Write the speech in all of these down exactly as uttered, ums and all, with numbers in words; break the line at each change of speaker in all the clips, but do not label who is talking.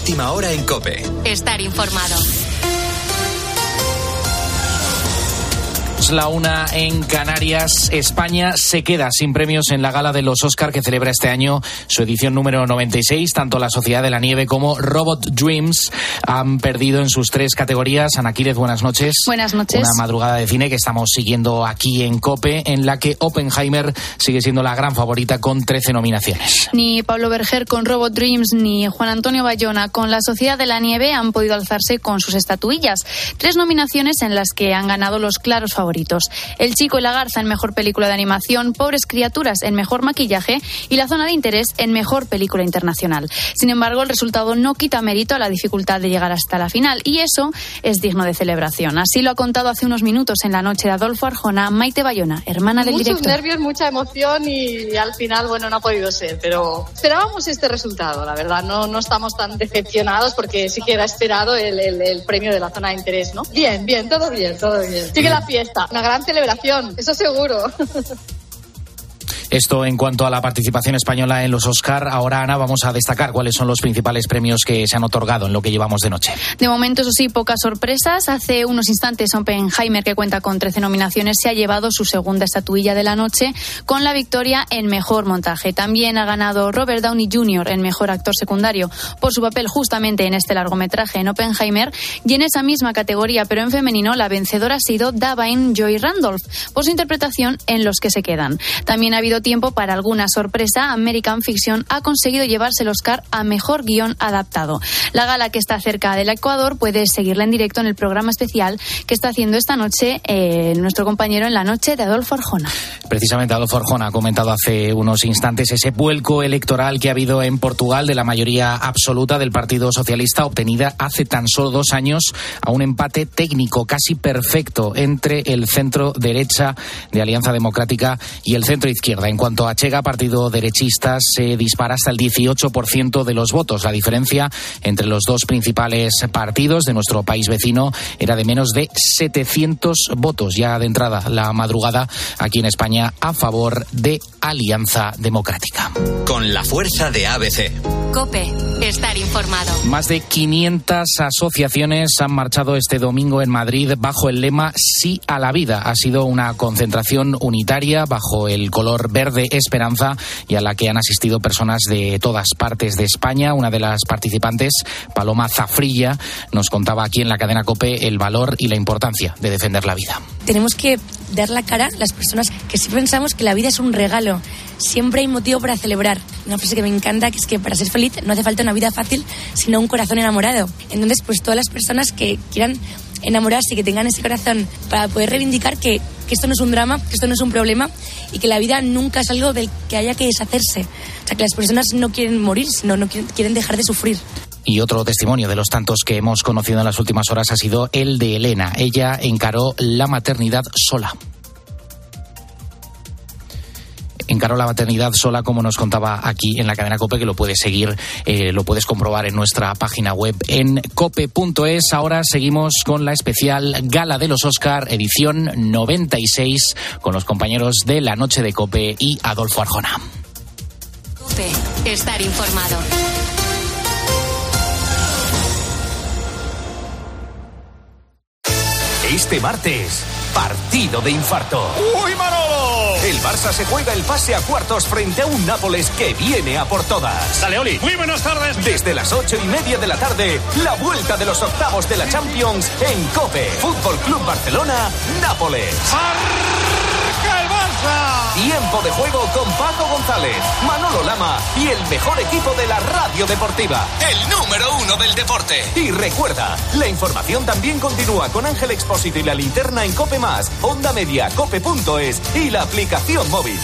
Última hora en COPE.
Estar informado.
La una en Canarias. España se queda sin premios en la gala de los Oscar que celebra este año su edición número noventa y seis. Tanto la Sociedad de la Nieve como Robot Dreams han perdido en sus tres categorías. Ana Quírez, buenas noches.
Buenas noches.
Una madrugada de cine que estamos siguiendo aquí en COPE, en la que Oppenheimer sigue siendo la gran favorita con trece nominaciones.
Ni Pablo Berger con Robot Dreams ni Juan Antonio Bayona con la Sociedad de la Nieve han podido alzarse con sus estatuillas. Tres nominaciones en las que han ganado los claros favoritos. El chico y la garza en mejor película de animación, Pobres criaturas en mejor maquillaje y La zona de interés en mejor película internacional. Sin embargo, el resultado no quita mérito a la dificultad de llegar hasta la final y eso es digno de celebración. Así lo ha contado hace unos minutos en la noche de Adolfo Arjona Maite Bayona, hermana del
Muchos
director.
Muchos nervios, mucha emoción y al final, bueno, no ha podido ser, pero esperábamos este resultado, la verdad. No, no estamos tan decepcionados porque sí que era esperado el, el, el premio de la zona de interés, ¿no? Bien, bien, todo bien, todo bien. Sigue la fiesta. Una gran celebración, eso seguro.
Esto en cuanto a la participación española en los Oscar. Ahora, Ana, vamos a destacar cuáles son los principales premios que se han otorgado en lo que llevamos de noche.
De momento, eso sí, pocas sorpresas. Hace unos instantes, Oppenheimer, que cuenta con trece nominaciones, se ha llevado su segunda estatuilla de la noche con la victoria en mejor montaje. También ha ganado Robert Downey junior en mejor actor secundario por su papel justamente en este largometraje en Oppenheimer. Y en esa misma categoría, pero en femenino, la vencedora ha sido Da'Vine Joy Randolph por su interpretación en Los que se quedan. También ha habido tiempo para alguna sorpresa. American Fiction ha conseguido llevarse el Oscar a mejor guión adaptado. La gala, que está cerca del Ecuador, puedes seguirla en directo en el programa especial que está haciendo esta noche eh, nuestro compañero en la noche de Adolfo Arjona.
Precisamente Adolfo Arjona ha comentado hace unos instantes ese vuelco electoral que ha habido en Portugal de la mayoría absoluta del Partido Socialista, obtenida hace tan solo dos años a un empate técnico casi perfecto entre el centro derecha de Alianza Democrática y el centro izquierda. En cuanto a Chega, partido derechista, se dispara hasta el dieciocho por ciento de los votos. La diferencia entre los dos principales partidos de nuestro país vecino era de menos de setecientos votos. Ya de entrada la madrugada aquí en España a favor de Alianza Democrática.
Con la fuerza de A B C.
COPE, estar informado.
Más de quinientas asociaciones han marchado este domingo en Madrid bajo el lema Sí a la vida. Ha sido una concentración unitaria bajo el color verde esperanza y a la que han asistido personas de todas partes de España. Una de las participantes, Paloma Zafrilla, nos contaba aquí en la cadena COPE el valor y la importancia de defender la vida.
Tenemos que dar la cara a las personas que sí pensamos que la vida es un regalo. Siempre hay motivo para celebrar. Una frase que me encanta, que es que para ser feliz no hace falta una vida fácil, sino un corazón enamorado. Entonces, pues todas las personas que quieran enamorarse y que tengan ese corazón para poder reivindicar que, que esto no es un drama, que esto no es un problema y que la vida nunca es algo del que haya que deshacerse. O sea, que las personas no quieren morir, sino no quieren, quieren dejar de sufrir.
Y otro testimonio de los tantos que hemos conocido en las últimas horas ha sido el de Elena. Ella encaró la maternidad sola. Encaró la maternidad sola, como nos contaba aquí en la cadena COPE, que lo puedes seguir, eh, lo puedes comprobar en nuestra página web en cope punto es. Ahora seguimos con la especial Gala de los Oscar, edición noventa y seis, con los compañeros de La Noche de COPE y Adolfo Arjona.
COPE, estar informado.
Este martes, partido de infarto.
¡Uy, Manolo!
El Barça se juega el pase a cuartos frente a un Nápoles que viene a por todas.
Dale, Oli. Muy buenas tardes.
Desde las ocho y media de la tarde, la vuelta de los octavos de la Champions en COPE. Fútbol Club Barcelona, Nápoles.
¡Arranca el Barça!
Tiempo de juego con Paco González, Manolo Lama y el mejor equipo de la radio deportiva.
El número uno del deporte.
Y recuerda, la información también continúa con Ángel Expósito y la linterna en COPE Más, Onda Media, cope punto es y la aplicación móvil.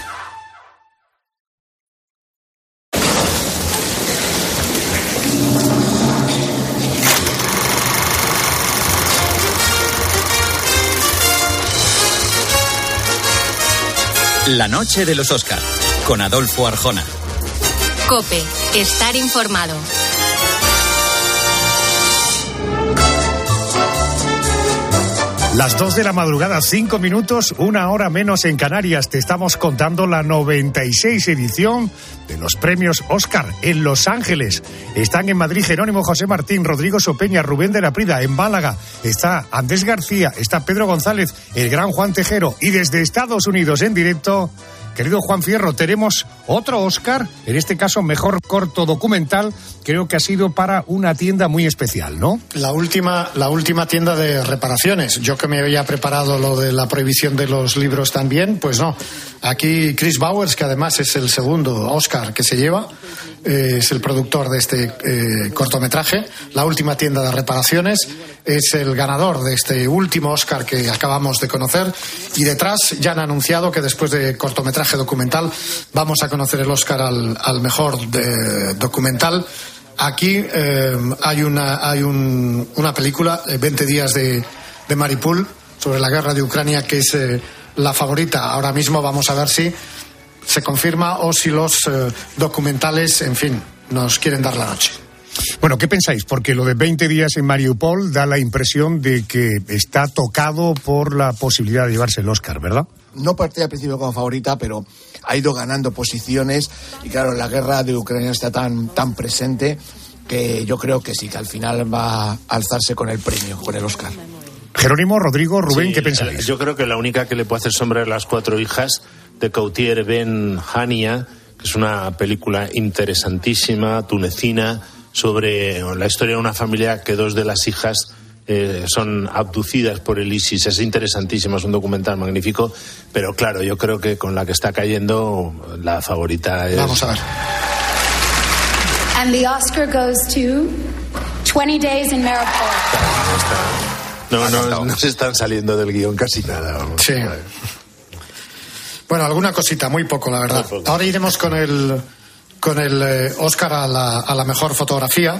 La noche de los Oscar, con Adolfo Arjona.
COPE, estar informado.
Las dos de la madrugada, cinco minutos, una hora menos en Canarias. Te estamos contando la noventa y seis edición de los premios Oscar en Los Ángeles. Están en Madrid Jerónimo José Martín, Rodrigo Sopeña, Rubén de la Prida. En Málaga está Andrés García, está Pedro González, el gran Juan Tejero. Y desde Estados Unidos en directo, querido Juan Fierro, tenemos otro Oscar, en este caso mejor corto documental. Creo que ha sido para una tienda muy especial, ¿no?
La última, la última tienda de reparaciones. Yo que me había preparado lo de la prohibición de los libros también, pues no. Aquí Chris Bowers, que además es el segundo Oscar que se lleva, eh, es el productor de este eh, cortometraje. La última tienda de reparaciones es el ganador de este último Oscar que acabamos de conocer. Y detrás ya han anunciado que después de cortometraje documental vamos a conocer el Oscar al, al mejor de, documental. Aquí eh, hay una hay un, una película, eh, veinte días de, de Mariupol, sobre la guerra de Ucrania, que es eh, la favorita. Ahora mismo vamos a ver si se confirma o si los eh, documentales, en fin, nos quieren dar la noche.
Bueno, ¿qué pensáis? Porque lo de veinte días en Mariupol da la impresión de que está tocado por la posibilidad de llevarse el Oscar, ¿verdad?
No partía al principio como favorita, pero ha ido ganando posiciones y claro, la guerra de Ucrania está tan, tan presente que yo creo que sí, que al final va a alzarse con el premio, con el Oscar.
Jerónimo, Rodrigo, Rubén,
sí,
¿qué pensáis?
Yo creo que la única que le puede hacer sombra es Las cuatro hijas de Kautier Ben Hania, que es una película interesantísima, tunecina, sobre la historia de una familia que dos de las hijas eh, son abducidas por el ISIS. Es interesantísimo, es un documental magnífico, pero claro, yo creo que con la que está cayendo la favorita es...
Vamos a ver.
And the Oscar goes to twenty days in Mariupol.
No, no, no se están saliendo del guión casi nada. Vamos.
Sí. Bueno, alguna cosita, muy poco, la verdad. Ahora iremos con el con el eh, Oscar a la, a la mejor fotografía.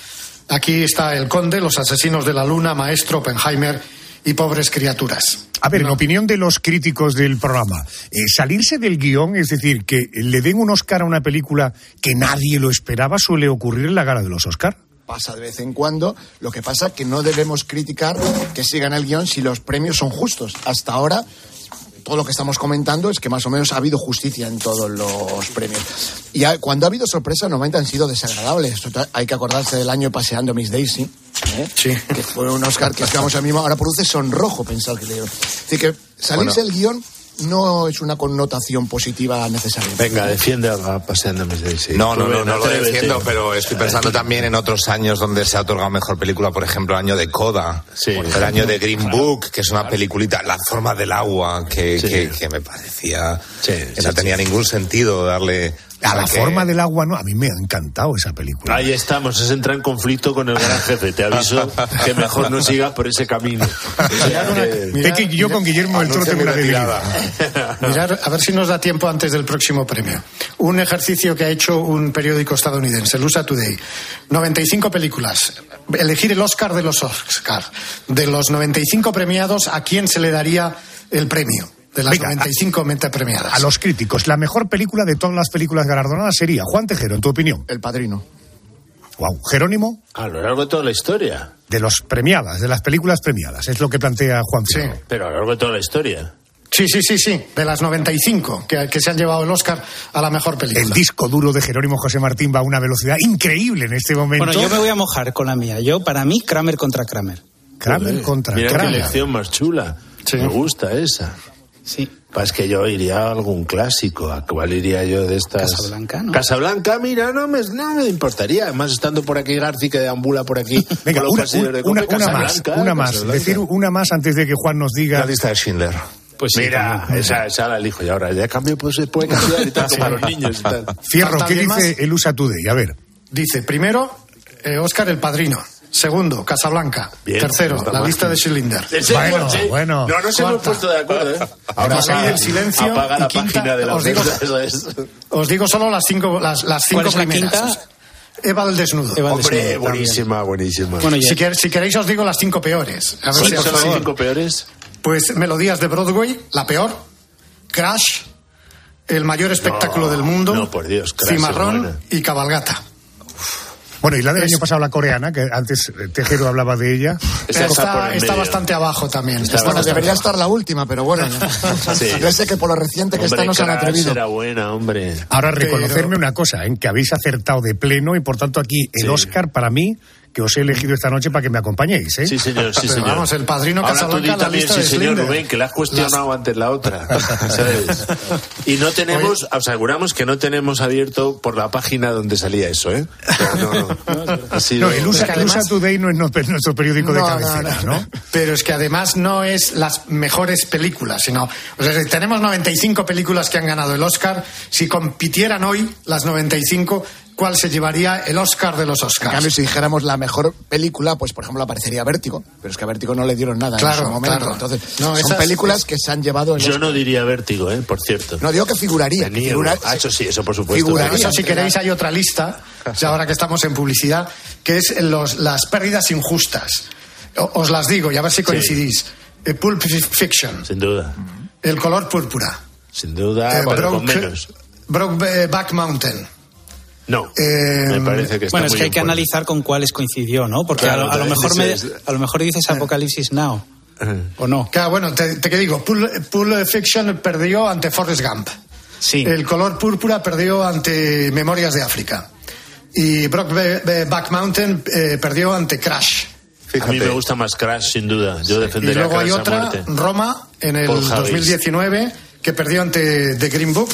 Aquí está El Conde, Los asesinos de la luna, Maestro, Oppenheimer y Pobres criaturas.
A ver, en opinión de los críticos del programa, eh, salirse del guión, es decir, que le den un Oscar a una película que nadie lo esperaba, suele ocurrir en la gala de los Oscar.
Pasa de vez en cuando, lo que pasa que no debemos criticar que sigan el guión si los premios son justos. Hasta ahora, todo lo que estamos comentando es que más o menos ha habido justicia en todos los premios. Y ha, cuando ha habido sorpresas, normalmente han sido desagradables. Hay que acordarse del año Paseando Miss Daisy, ¿eh?
Sí.
Que fue un Oscar que digamos ahora mismo, ahora produce sonrojo pensar que le dieron. Así que salirse del guión no es una connotación positiva necesaria.
Venga, defiende a Paseando Miss Daisy.
No, no, no, no lo defiendo, pero estoy pensando también en otros años donde se ha otorgado mejor película, por ejemplo, el año de Coda,
sí,
el año de Green
claro,
Book, que es una peliculita, La forma del agua, que,
sí.
que, que me parecía
sí,
que
sí,
no tenía
sí.
ningún sentido darle...
A la
que...
forma del agua, no, a mí me ha encantado esa película.
Ahí estamos, es entrar en conflicto con el gran jefe. Te aviso que mejor no sigas por ese camino.
Mirad una, mirad,
es que yo
mirad,
con Guillermo del Toro tengo una debilidad.
Mirad, a ver si nos da tiempo antes del próximo premio. Un ejercicio que ha hecho un periódico estadounidense, el U S A Today. noventa y cinco películas. Elegir el Oscar de los Oscar. De los noventa y cinco premiados, ¿a quién se le daría el premio? De las Venga, noventa y cinco mente premiadas.
A los críticos, la mejor película de todas las películas galardonadas sería, Juan Tejero, en tu opinión.
El Padrino.
Wow. Jerónimo.
A lo largo de toda la historia.
De los premiadas, de las películas premiadas, es lo que plantea Juan Fierro.
Sí.
Pero a lo largo de toda la historia.
Sí, sí, sí, sí, de las noventa y cinco que, que se han llevado el Oscar a la mejor película.
El disco duro de Jerónimo José Martín va a una velocidad increíble en este momento.
Bueno, yo me voy a mojar con la mía. Yo, para mí, Kramer contra Kramer.
Kramer
Joder,
contra
mira
Kramer.
Mira qué elección más chula. Sí. Me gusta esa.
Sí.
Pues que yo iría a algún clásico. ¿A cuál iría yo de estas?
Casablanca, ¿no?
Casablanca, mira, no me, no me importaría. Además, estando por aquí Garci, que deambula por aquí.
Venga,
por
una,
de
una, una más, una más. Decir una más antes de que Juan nos diga.
La lista de Schindler.
Pues sí, mira, también, esa, esa la elijo yo ahora. Ya cambio, pues se puede cambiar y tal, como a los niños y tal.
Fierro, ¿qué dice más? El U S A Today? A ver.
Dice, primero, eh, Oscar el Padrino. Segundo, Casablanca. Bien, Tercero, la lista de Schindler.
Bueno, sí. bueno.
No, no se hemos puesto de acuerdo, ¿eh?
Ahora apaga, el silencio.
Apaga
y
la
quinta,
página de la
os digo,
es.
os digo solo las cinco, las, las cinco
¿Cuál es
primeras.
La quinta?
Eva del desnudo.
Eva
Hombre,
desnudo,
buenísima,
también.
buenísima.
Bueno, si, quer, si queréis os digo las cinco peores. A ver
¿Sí,
si
son
las
cinco peores?
Pues Melodías de Broadway, la peor. Crash, el mayor espectáculo
no,
del mundo.
No, por Dios, Crash.
Cimarrón y Cabalgata.
Bueno, y la del año pasado, la coreana, que antes Tejero hablaba de ella.
Está, está, está bastante abajo también.
Está bueno, debería estar la última, pero bueno. Sí. Yo sé que por lo reciente que
hombre,
está no se han atrevido.
Era buena, hombre.
Ahora, reconocerme pero... una cosa, en que habéis acertado de pleno y por tanto aquí el sí. Oscar para mí, que os he elegido esta noche para que me acompañéis, ¿eh?
Sí, señor, sí, señor.
Vamos, el Padrino Casablanca, la lista
sí,
de
señor
Slinder.
Rubén, que la has cuestionado Las... antes la otra, ¿sabes? Y no tenemos, Oye. aseguramos que no tenemos abierto por la página donde salía eso, ¿eh? No, no, no. Sido...
no el USA, es además... el U S A Today no es nuestro periódico no, de cabecera, no, no,
no. Pero es que además no es las mejores películas, sino, o sea, tenemos noventa y cinco películas que han ganado el Oscar. Si compitieran hoy las noventa y cinco, ¿cuál se llevaría el Oscar de los Oscars?
En cambio, si dijéramos la mejor película, pues por ejemplo aparecería Vértigo, pero es que a Vértigo no le dieron nada
claro,
en su momento.
Claro.
Entonces,
no,
son películas es... que se han llevado el
Yo
Oscar.
no diría Vértigo, ¿eh? Por cierto.
No, digo que figuraría. Que figura...
Ah, eso sí, eso por supuesto.
Figuraría. Eso, si queréis, hay otra lista, ya ahora que estamos en publicidad, que es los, las pérdidas injustas. O, os las digo y a ver si coincidís. Sí. Pulp Fiction.
Sin duda.
El color púrpura.
Sin duda, eh, bueno,
Broke,
con menos.
Brokeback Mountain.
No,
eh,
me parece que está
bueno, es
muy
que hay que
bueno.
analizar con cuáles coincidió, ¿no? Porque claro, a, lo, a, lo mejor me, a lo mejor dices Apocalipsis Now, ¿o no?
Claro, bueno, te, te digo, Pulp, Pulp Fiction perdió ante Forrest Gump.
Sí.
El color púrpura perdió ante Memorias de África. Y Brokeback Mountain eh, perdió ante Crash.
Fíjate. A mí me gusta más Crash, sin duda. Yo defendería
y luego
Crash
hay otra,
a muerte.
Roma, en el
Paul
dos mil diecinueve, que perdió ante The Green Book.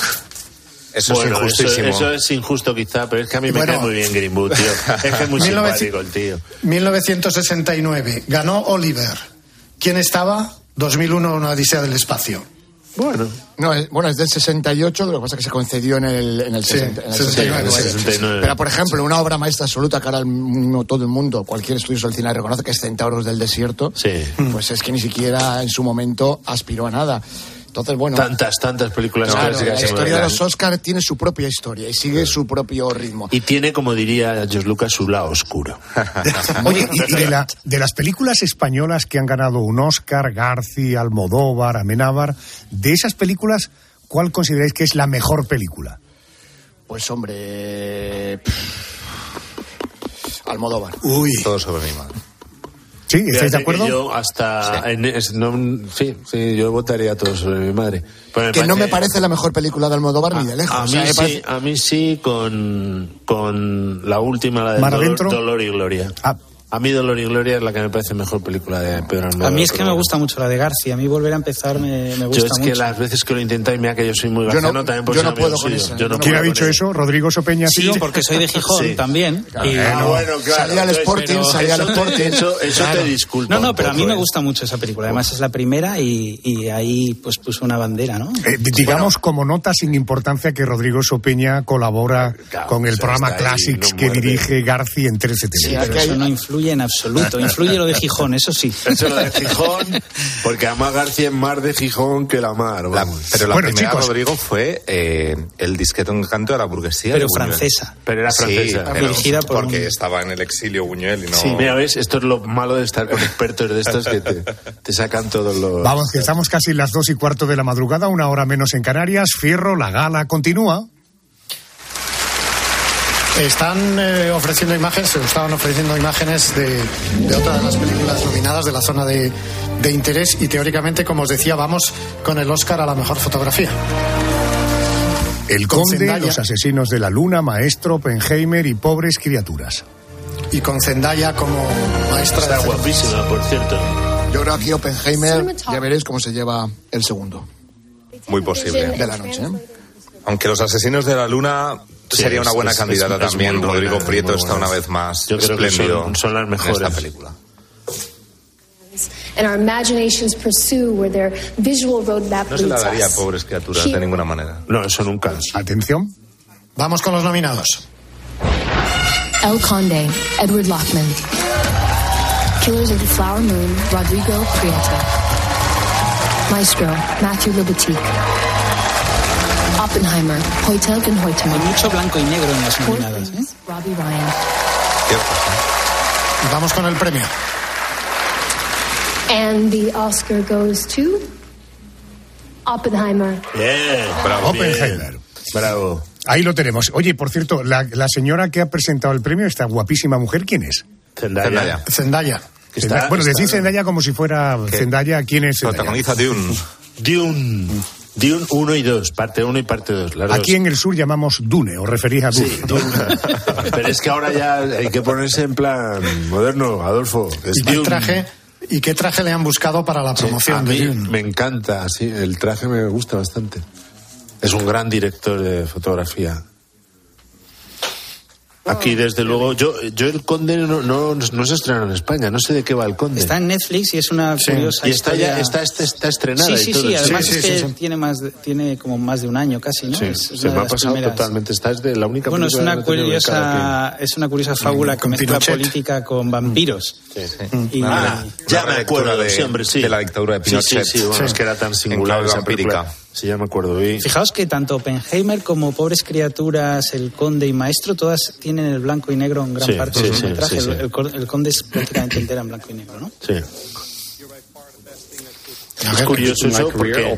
Eso
bueno,
es injustísimo.
Eso, eso es injusto quizá, pero es que a mí me
bueno,
cae muy bien Green Book, tío. Es que es muy simpático el tío.
mil novecientos sesenta y nueve, ganó Oliver. ¿Quién estaba? dos mil uno, Una Odisea del Espacio.
Bueno, no, es, bueno, es del sesenta y ocho, lo que pasa es que se concedió en el, en el,
sí,
sesenta, en el
sesenta y nueve,
sesenta y nueve. Pero, por ejemplo, una obra maestra absoluta que ahora el, todo el mundo, cualquier estudioso del cine reconoce, que es Centauros del Desierto,
sí.
Pues es que ni siquiera en su momento aspiró a nada. Entonces, bueno...
Tantas, tantas películas
claro,
clásicas.
La historia de los Oscars tiene su propia historia y sigue su propio ritmo.
Y tiene, como diría George Lucas, su lado oscuro.
Oye, y, y de, la, de las películas españolas que han ganado un Oscar, García, Almodóvar, Amenábar, de esas películas, ¿cuál consideráis que es la mejor película?
Pues, hombre... Almodóvar.
Uy. Todo sobre mi madre.
¿Sí? ¿Estáis de acuerdo?
Yo hasta... Sí. En, es, no, sí, sí, yo votaría todo sobre mi madre.
Pero que parece, no me parece la mejor película de Almodóvar
a,
ni de lejos.
A,
o
mí,
sea,
sí,
parece...
a mí sí con, con la última, la de Dolor, Dolor y Gloria.
Ah.
A mí Dolor y Gloria es la que me parece mejor película de Pedro Almodóvar.
A mí es que me gusta mucho la de García. A mí volver a empezar me, me gusta mucho.
Yo es que mucho. Las veces que lo intento, y mira que yo soy muy garciano, no, también por
yo
ser
no puedo
con eso.
Yo no
¿Quién ha dicho eso? ¿Rodrigo Sopeña?
Sí, porque soy de Gijón sí. también.
Claro. Y... Ah, bueno, claro.
Salía al Sporting, salía al Sporting.
Eso, eso claro. te disculpo.
No, no, pero a mí me gusta mucho esa película. Además es la primera y, y ahí pues puso una bandera, ¿no?
Eh, digamos bueno, como nota sin importancia que Rodrigo Sopeña colabora claro, con el programa Classics no que dirige García en trece T V.
Sí, pero eso no influye en absoluto. Influye lo de Gijón, eso sí.
Eso lo de Gijón, porque además García es más de Gijón que la mar.
La, pero la
bueno,
primera,
chicos,
Rodrigo, fue eh, el discreto encanto de la burguesía.
Pero francesa.
Pero era francesa.
Sí,
pero, dirigida por
porque
un...
estaba en el exilio Buñuel y no...
Sí, mira, ves, esto es lo malo de estar con expertos de estos que te, te sacan todos los...
Vamos, que estamos casi las dos y cuarto de la madrugada, una hora menos en Canarias. Fierro, la gala continúa.
Están eh, ofreciendo imágenes, se estaban ofreciendo imágenes de, de otra de las películas nominadas de la zona de, de interés y teóricamente, como os decía, vamos con el Oscar a la mejor fotografía.
El Conde, Zendaya, Los asesinos de la luna, Maestro, Oppenheimer y Pobres criaturas.
Y con Zendaya como maestra.
Está
de
guapísima, por cierto.
Yo creo que aquí Oppenheimer, ya veréis cómo se lleva el segundo.
Muy posible.
De la noche, ¿eh?
Aunque Los asesinos de la luna... Sí, sería una buena es, candidata es, es también. Buena, Rodrigo Prieto está una vez más
Yo creo
espléndido.
Que son, son las mejores.
En esta película.
And our imaginations pursue where their visual roadmap
no se la daría a
us.
Pobres criaturas de ninguna manera.
No, eso nunca.
Atención.
Vamos con los nominados.
El Conde, Edward Lockman. Killers of the Flower Moon, Rodrigo Prieto. Maestro, Matthew Libatique. Oppenheimer, Hoytelken Hoyter.
Hay mucho blanco y negro en las nominadas, ¿eh?
Robbie Ryan.
Vamos con el premio.
And the Oscar goes to Oppenheimer.
Bien,
bravo.
Oppenheimer.
Bravo.
Ahí lo tenemos. Oye, por cierto, la, la señora que ha presentado el premio, esta guapísima mujer, ¿quién es?
Zendaya.
Zendaya.
Está,
bueno,
está,
decir Zendaya como si fuera
¿Qué?
Zendaya, ¿quién es Zendaya?
Protagoniza Dune.
Dune. Dune uno y dos, parte uno y parte dos.
Aquí en el sur llamamos Dune, o referís a Dune.
Sí, Dune. Pero es que ahora ya hay que ponerse en plan moderno, Adolfo. Es
¿Y qué traje? ¿Y qué traje le han buscado para la promoción
sí, a mí
de Dune?
Me encanta, sí, el traje me gusta bastante. Es un gran director de fotografía. Aquí, desde luego, yo yo el Conde no, no, no se estrena en España, no sé de qué va el Conde.
Está en Netflix y es una
sí.
curiosa
y está
historia.
ya está, está, está estrenada
sí, sí,
y todo.
sí, además
sí,
es
sí,
que
sí, sí.
tiene más de, tiene como más de un año casi, ¿no?
Sí,
es,
se me ha pasado primeras. Totalmente, esta es de la única
bueno, es una curiosa
que...
es una curiosa fábula que mezcla
Pinochet.
política con vampiros.
Sí, sí.
Y,
ah, ya me acuerdo
de,
sí, hombre, sí.
de la dictadura de Pinochet.
Sí, sí, sí, bueno, sí. Es que era tan singular esa película. Sí, ya me acuerdo. Y...
Fijaos que tanto Oppenheimer como Pobres Criaturas, El Conde y Maestro, todas tienen el blanco y negro en gran
sí,
parte
sí,
del
sí,
metraje.
sí, sí.
El, el, el Conde es prácticamente entera en blanco y negro, ¿no?
Sí. Es curioso eso porque...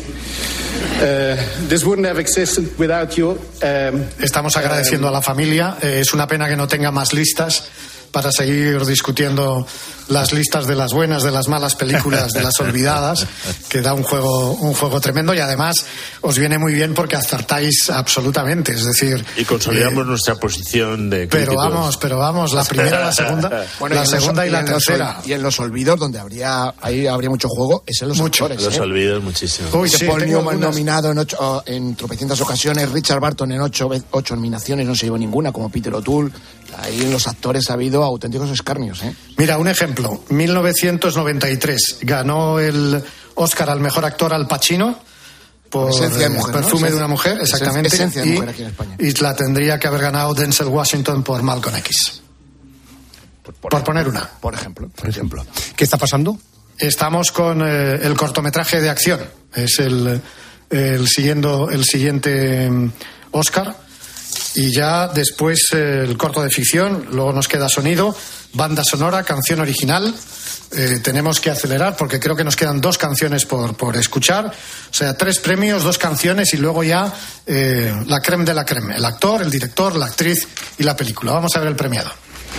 Estamos agradeciendo a la familia. Eh, es una pena que no tenga más listas para seguir discutiendo las listas de las buenas, de las malas películas, de las olvidadas, que da un juego un juego tremendo y además os viene muy bien porque acertáis absolutamente, es decir...
Y consolidamos
eh,
nuestra posición de
Pero
críticos.
vamos, pero vamos, la primera, la segunda,
bueno,
la
y
segunda
los,
y la
y los,
tercera.
Y en los olvidos, donde habría ahí habría mucho juego, es en los
Mucho.
actores.
Los
¿eh?
olvidos muchísimo.
Uy,
Que
sí,
Paul
tengo
Newman
algunas...
nominado en, ocho, en tropecientas ocasiones, Richard Barton en ocho, ocho nominaciones, no se llevó ninguna, como Peter O'Toole. Ahí en los actores ha habido auténticos escarnios, ¿eh?
Mira, un ejemplo. mil novecientos noventa y tres ganó el Oscar al mejor actor Al Pacino por
Esencia de mujer, ¿no?
Perfume de una mujer, exactamente.
Esencia de
y,
mujer aquí en España.
y la tendría que haber ganado Denzel Washington por Malcolm X.
Por,
por, por poner una.
Por ejemplo.
Por ejemplo. ¿Qué está pasando?
Estamos con eh, el cortometraje de acción. Es el, el, siguiendo, el siguiente um, Oscar. Y ya después eh, el corto de ficción, luego nos queda sonido, banda sonora, canción original. Eh, tenemos que acelerar porque creo que nos quedan dos canciones por, por escuchar. O sea, tres premios, dos canciones y luego ya eh, la creme de la creme. El actor, el director, la actriz y la película. Vamos a ver el premiado.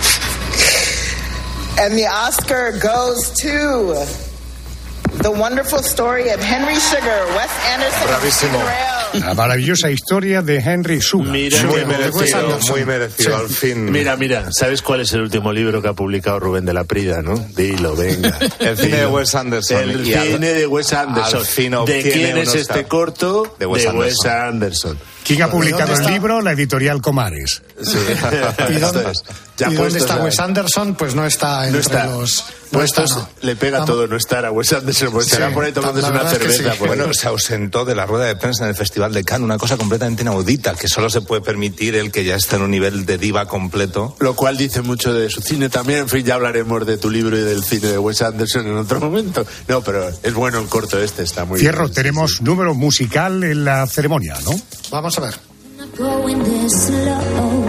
And the Oscar goes to The Wonderful Story of Henry Sugar, Wes Anderson.
Bravísimo.
La maravillosa historia de Henry Sugar.
Mira,
muy
que
merecido, muy merecido,
sí.
al fin.
Mira, mira, ¿sabes cuál es el último libro que ha publicado Rubén de la Prida, no? Dilo, venga.
El cine de Wes Anderson.
El
y
cine
al,
de Wes Anderson.
Al fin
¿De quién es este corto?
De Wes
de
Anderson.
Wes Anderson.
¿Quién ha publicado el libro? La editorial Comares.
Sí.
¿Y dónde,
Ya
¿y dónde
puestos,
está
ya.
Wes Anderson? Pues no está entre
No está.
los... No está,
Puestos,
no.
le pega
Vamos.
todo no estar a Wes Anderson, pues
Sí,
estará por ahí tomándose
la
una
verdad es que
cerveza.
sí.
pues.
Bueno, se ausentó de la rueda de prensa en el Festival de Cannes, una cosa completamente inaudita, que solo se puede permitir el que ya está en un nivel de diva completo.
Lo cual dice mucho de su cine también. En fin, ya hablaremos de tu libro y del cine de Wes Anderson en otro momento. No, pero es bueno el corto este, está muy
Fierro,
bien.
tenemos
Sí, sí.
número musical en la ceremonia, ¿no?
Vamos a ver.
Going this slow.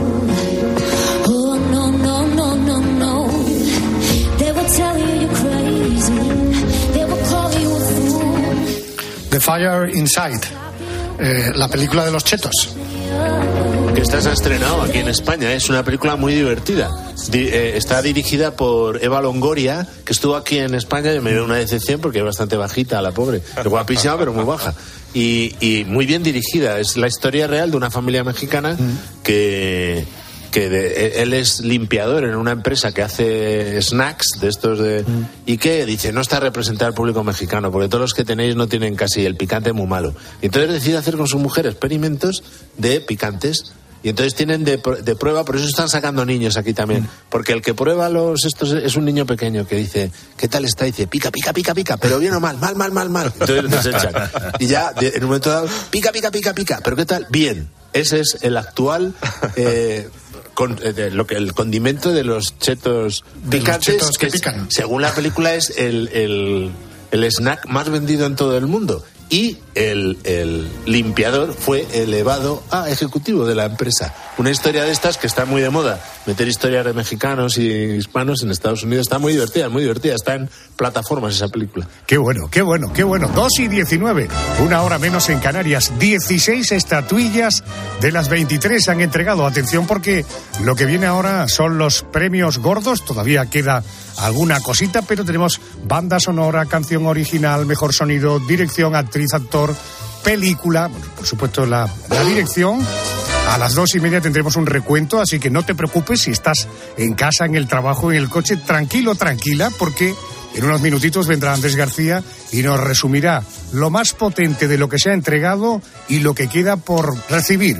Oh, no, no, no, no, no. They will tell you you're crazy. They will call you a fool.
The Fire Inside, eh, la película de los chetos.
Que esta se ha estrenado aquí en España. Es una película muy divertida. Di- eh, está dirigida por Eva Longoria, que estuvo aquí en España y me dio una decepción porque es bastante bajita, la pobre. Es guapísima, pero muy baja. Y, y muy bien dirigida. Es la historia real de una familia mexicana que... que de- él es limpiador en una empresa que hace snacks de estos de y que dice no está representado al público mexicano porque todos los que tenéis no tienen casi el picante muy malo y entonces decide hacer con su mujer experimentos de picantes y entonces tienen de, pr- de prueba, por eso están sacando niños aquí también, porque el que prueba los estos es un niño pequeño que dice ¿qué tal está? Y dice pica, pica, pica, pica, pero bien o mal, mal, mal, mal, mal, entonces les echan y ya de- en un momento dado pica, pica, pica, pica, pero ¿qué tal? Bien. Ese es el actual eh, con, eh, de lo que el condimento de los chetos
De los
picantes,
chetos que
es,
pican.
según la película es el, el, el snack más vendido en todo el mundo. Y el, el limpiador fue elevado a ejecutivo de la empresa. Una historia de estas que está muy de moda. Meter historias de mexicanos y hispanos en Estados Unidos está muy divertida, muy divertida. Está en plataformas esa película.
Qué bueno, qué bueno, qué bueno. dos y diecinueve, una hora menos en Canarias. dieciséis estatuillas de las veintitrés se han entregado. Atención, porque lo que viene ahora son los premios gordos. Todavía queda alguna cosita, pero tenemos banda sonora, canción original, mejor sonido, dirección, actriz, actor, película, por supuesto la, la dirección. A las dos y media tendremos un recuento, así que no te preocupes si estás en casa, en el trabajo, en el coche, tranquilo, tranquila, porque en unos minutitos vendrá Andrés García y nos resumirá lo más potente de lo que se ha entregado y lo que queda por recibir.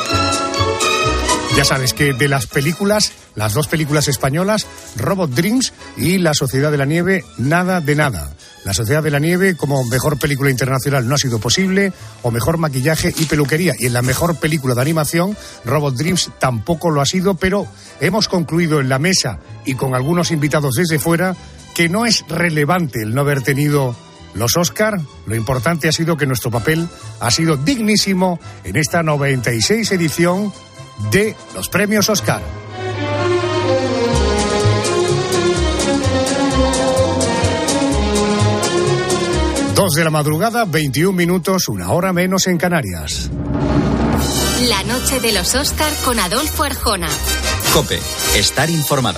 Ya sabes que de las películas, las dos películas españolas, Robot Dreams y La Sociedad de la Nieve, nada de nada. La Sociedad de la Nieve como mejor película internacional no ha sido posible, o mejor maquillaje y peluquería. Y en la mejor película de animación, Robot Dreams tampoco lo ha sido, pero hemos concluido en la mesa y con algunos invitados desde fuera que no es relevante el no haber tenido los Oscar. Lo importante ha sido que nuestro papel ha sido dignísimo en esta noventa y seis edición de los premios Oscar. Dos de la madrugada, veintiún minutos, una hora menos en Canarias.
La noche de los Oscar con Adolfo Arjona.
COPE, estar informado.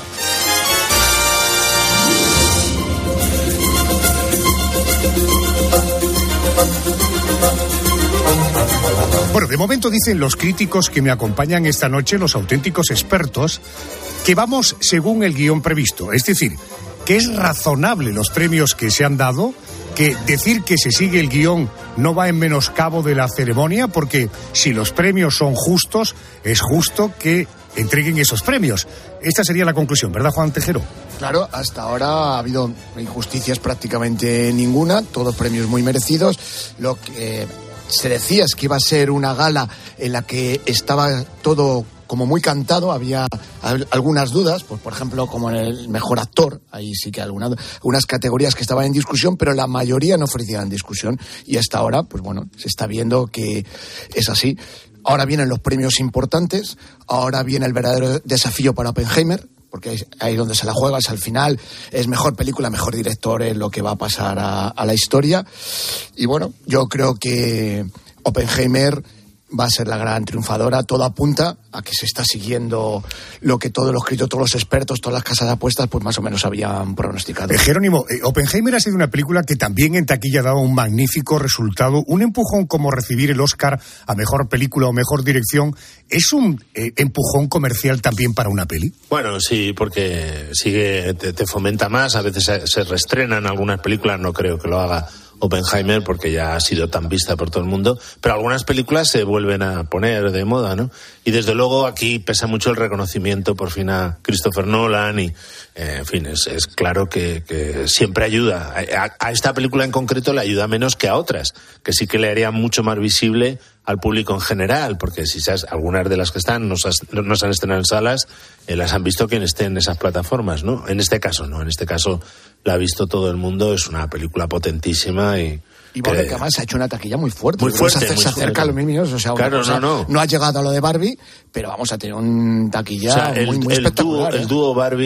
Bueno, de momento dicen los críticos que me acompañan esta noche, los auténticos expertos, que vamos según el guión previsto. Es decir, que es razonable los premios que se han dado, que decir que se sigue el guión no va en menoscabo de la ceremonia, porque si los premios son justos, es justo que entreguen esos premios. Esta sería la conclusión, ¿verdad, Juan Tejero?
Claro, hasta ahora ha habido injusticias prácticamente ninguna, todos premios muy merecidos. Lo que se decía es que iba a ser una gala en la que estaba todo como muy cantado, había algunas dudas, pues por ejemplo como en el mejor actor, ahí sí que algunas, algunas categorías que estaban en discusión, pero la mayoría no ofrecían discusión, y hasta ahora, pues bueno, se está viendo que es así. Ahora vienen los premios importantes, ahora viene el verdadero desafío para Oppenheimer, porque ahí es donde se la juega, es al final, es mejor película, mejor director, es lo que va a pasar a, a la historia. Y bueno, yo creo que Oppenheimer va a ser la gran triunfadora. Todo apunta a que se está siguiendo lo que todos los críticos, todos los expertos, todas las casas de apuestas, pues más o menos habían pronosticado.
Eh, Jerónimo, eh, Oppenheimer ha sido una película que también en taquilla ha dado un magnífico resultado, un empujón como recibir el Oscar a mejor película o mejor dirección. ¿Es un eh, empujón comercial también para una peli?
Bueno, sí, porque sigue, te, te fomenta más, a veces se, se reestrenan algunas películas, no creo que lo haga Oppenheimer porque ya ha sido tan vista por todo el mundo, pero algunas películas se vuelven a poner de moda, ¿no? Y desde luego aquí pesa mucho el reconocimiento por fin a Christopher Nolan y, eh, en fin, es, es claro que, que siempre ayuda. A, a esta película en concreto le ayuda menos que a otras, que sí que le haría mucho más visible al público en general, porque si sabes, algunas de las que están no se, no se han estrenado en salas, eh, las han visto quien esté en esas plataformas, ¿no? En este caso, no, en este caso la ha visto todo el mundo, es una película potentísima y...
Y porque que además se ha hecho una taquilla muy fuerte.
Muy fuerte,
se,
muy
se acerca
fuerte.
a los mil millones, o sea,
claro,
cosa,
no, no.
no ha llegado a lo de Barbie, pero vamos a tener un taquilla
o sea, el,
muy, muy
el
espectacular.
Dúo,
¿eh?
El dúo Barbie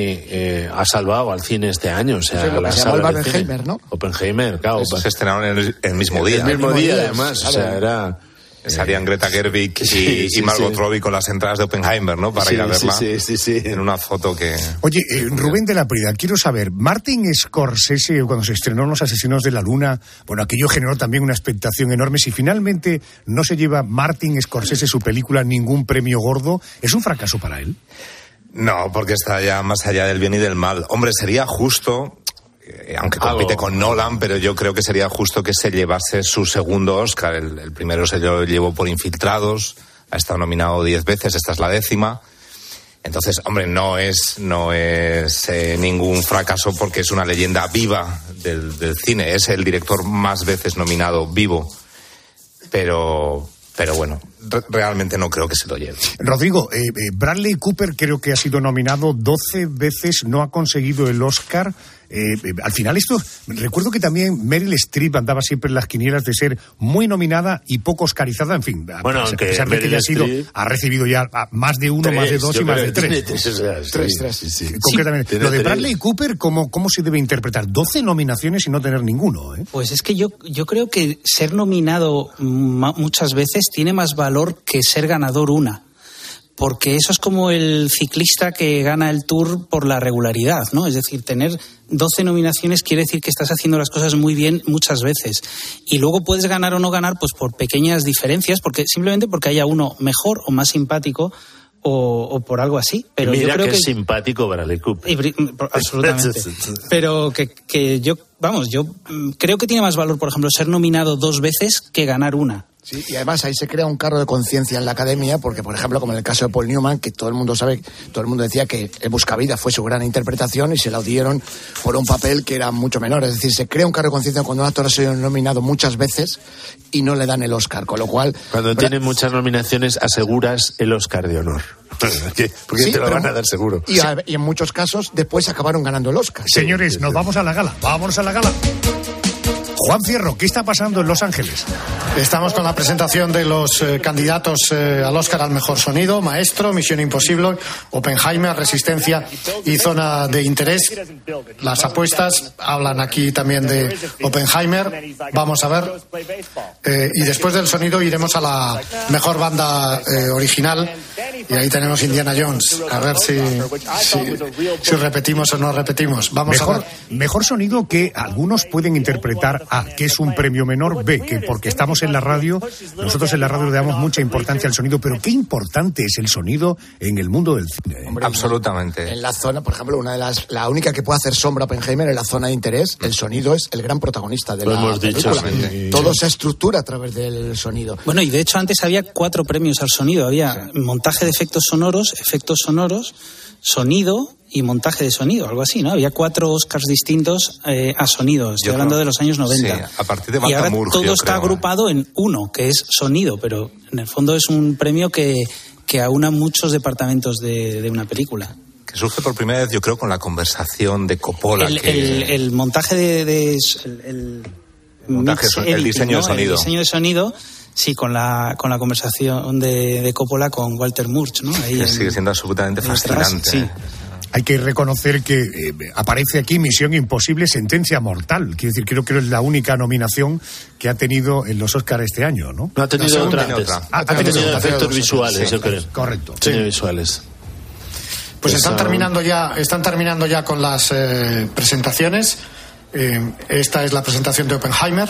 eh, ha salvado al cine este año. O sea,
sí, lo
la
que se llama el Oppenheimer, ¿no?
Oppenheimer, claro.
Pues se estrenaron en el, el mismo día.
El mismo
el
día,
día
además.
claro.
O sea, era...
Salían Greta Gerwig y,
sí, sí,
y Margot
sí.
Robbie con las entradas de Oppenheimer, ¿no? Para
sí,
ir a verla.
Sí, sí, sí, sí.
En una foto que...
Oye, eh, Rubén de la Prida, quiero saber, Martin Scorsese, cuando se estrenó Los Asesinos de la Luna, bueno, aquello generó también una expectación enorme. Si finalmente no se lleva Martin Scorsese su película ningún premio gordo, ¿es un fracaso para él?
No, porque está ya más allá del bien y del mal. Hombre, sería justo... aunque compite
Algo.
con Nolan, pero yo creo que sería justo que se llevase su segundo Oscar. El, el primero se lo llevó por Infiltrados, ha estado nominado diez veces, esta es la décima. Entonces, hombre, no es no es eh, ningún fracaso porque es una leyenda viva del, del cine. Es el director más veces nominado vivo, pero... Pero bueno, re- realmente no creo que se lo lleve.
Rodrigo, eh, eh, Bradley Cooper creo que ha sido nominado doce veces, no ha conseguido el Oscar. Eh, al final esto, recuerdo que también Meryl Streep andaba siempre en las quinielas de ser muy nominada y poco oscarizada, en fin,
bueno,
a pesar de que ella ha, sido, ha recibido ya más de uno,
tres,
más de dos y más de tres.
Tres, tres, tres, tres sí, sí.
Concretamente,
sí,
lo de
tres.
Bradley Cooper, ¿cómo, ¿cómo se debe interpretar? doce nominaciones y no tener ninguno, ¿eh?
Pues es que yo, yo creo que ser nominado ma- muchas veces tiene más valor que ser ganador una. Porque eso es como el ciclista que gana el Tour por la regularidad, ¿no? Es decir, tener doce nominaciones quiere decir que estás haciendo las cosas muy bien muchas veces. Y luego puedes ganar o no ganar pues por pequeñas diferencias, porque simplemente porque haya uno mejor o más simpático o, o por algo así. Pero
Mira
yo creo
que,
que
es simpático Bradley Cooper.
Y, absolutamente. Pero que, que yo, vamos, yo creo que tiene más valor, por ejemplo, ser nominado dos veces que ganar una.
Sí, y además ahí se crea un cargo de conciencia en la academia, porque, por ejemplo, como en el caso de Paul Newman, que todo el mundo sabe, todo el mundo decía que El Buscavidas fue su gran interpretación y se la dieron por un papel que era mucho menor. Es decir, se crea un cargo de conciencia cuando un actor ha sido nominado muchas veces y no le dan el Oscar, con lo cual...
Cuando
pero...
tienen muchas nominaciones aseguras el Oscar de honor. Porque
sí,
te lo
pero...
van a dar seguro.
Y, a... y en muchos casos después acabaron ganando el Oscar.
Señores, sí, sí, nos sí. vamos a la gala, vámonos a la gala. Juan Fierro, ¿qué está pasando en Los Ángeles?
Estamos con la presentación de los eh, candidatos eh, al Oscar al mejor sonido: Maestro, Misión Imposible, Oppenheimer, Resistencia y Zona de Interés. Las apuestas hablan aquí también de Oppenheimer. Vamos a ver. Eh, y después del sonido iremos a la mejor banda eh, original. Y ahí tenemos Indiana Jones. A ver si, si, si repetimos o no repetimos. Vamos
mejor,
a ver.
Mejor sonido que algunos pueden interpretar A, que es un premio menor, B, que porque estamos en la radio, nosotros en la radio le damos mucha importancia al sonido, pero qué importante es el sonido en el mundo del cine.
Hombre, absolutamente.
En la zona, por ejemplo, una de las, la única que puede hacer sombra a Oppenheimer en la zona de interés, el sonido es el gran protagonista de
Lo
la
hemos
película.
dicho, sí.
Todo se estructura a través del sonido.
Bueno, y de hecho antes había cuatro premios al sonido. Había montaje de efectos sonoros, efectos sonoros, sonido y montaje de sonido, algo así, ¿no? Había cuatro Oscars distintos eh, a sonido. Estoy
Yo
hablando
creo,
de los años noventa.
Sí, a partir de
y ahora
Matamur,
todo
yo
está
creo.
agrupado en uno, que es sonido, pero en el fondo es un premio que, que aúna muchos departamentos de, de una película.
Que surge por primera vez, yo creo, con la conversación de Coppola.
El,
que...
el, el montaje de... de el, el,
el, montaje,
mix
el
editing,
diseño
¿no?
de sonido.
El diseño de sonido... Sí, con la con la conversación de, de Coppola con Walter Murch, ¿no? Ahí
que
en,
sigue siendo absolutamente fascinante.
Sí.
Hay que reconocer que eh, aparece aquí Misión Imposible, Sentencia Mortal. Quiero decir, creo que es la única nominación que ha tenido en los Oscars este año, ¿no?
No ha tenido otra antes.
otra.
Ha, ha tenido, tenido efectos visuales,
sí,
yo creo.
Correcto.
Sí.
Sí.
Visuales.
Pues
Esa...
están terminando ya, están terminando ya con las eh, presentaciones. Eh, esta es la presentación de Oppenheimer.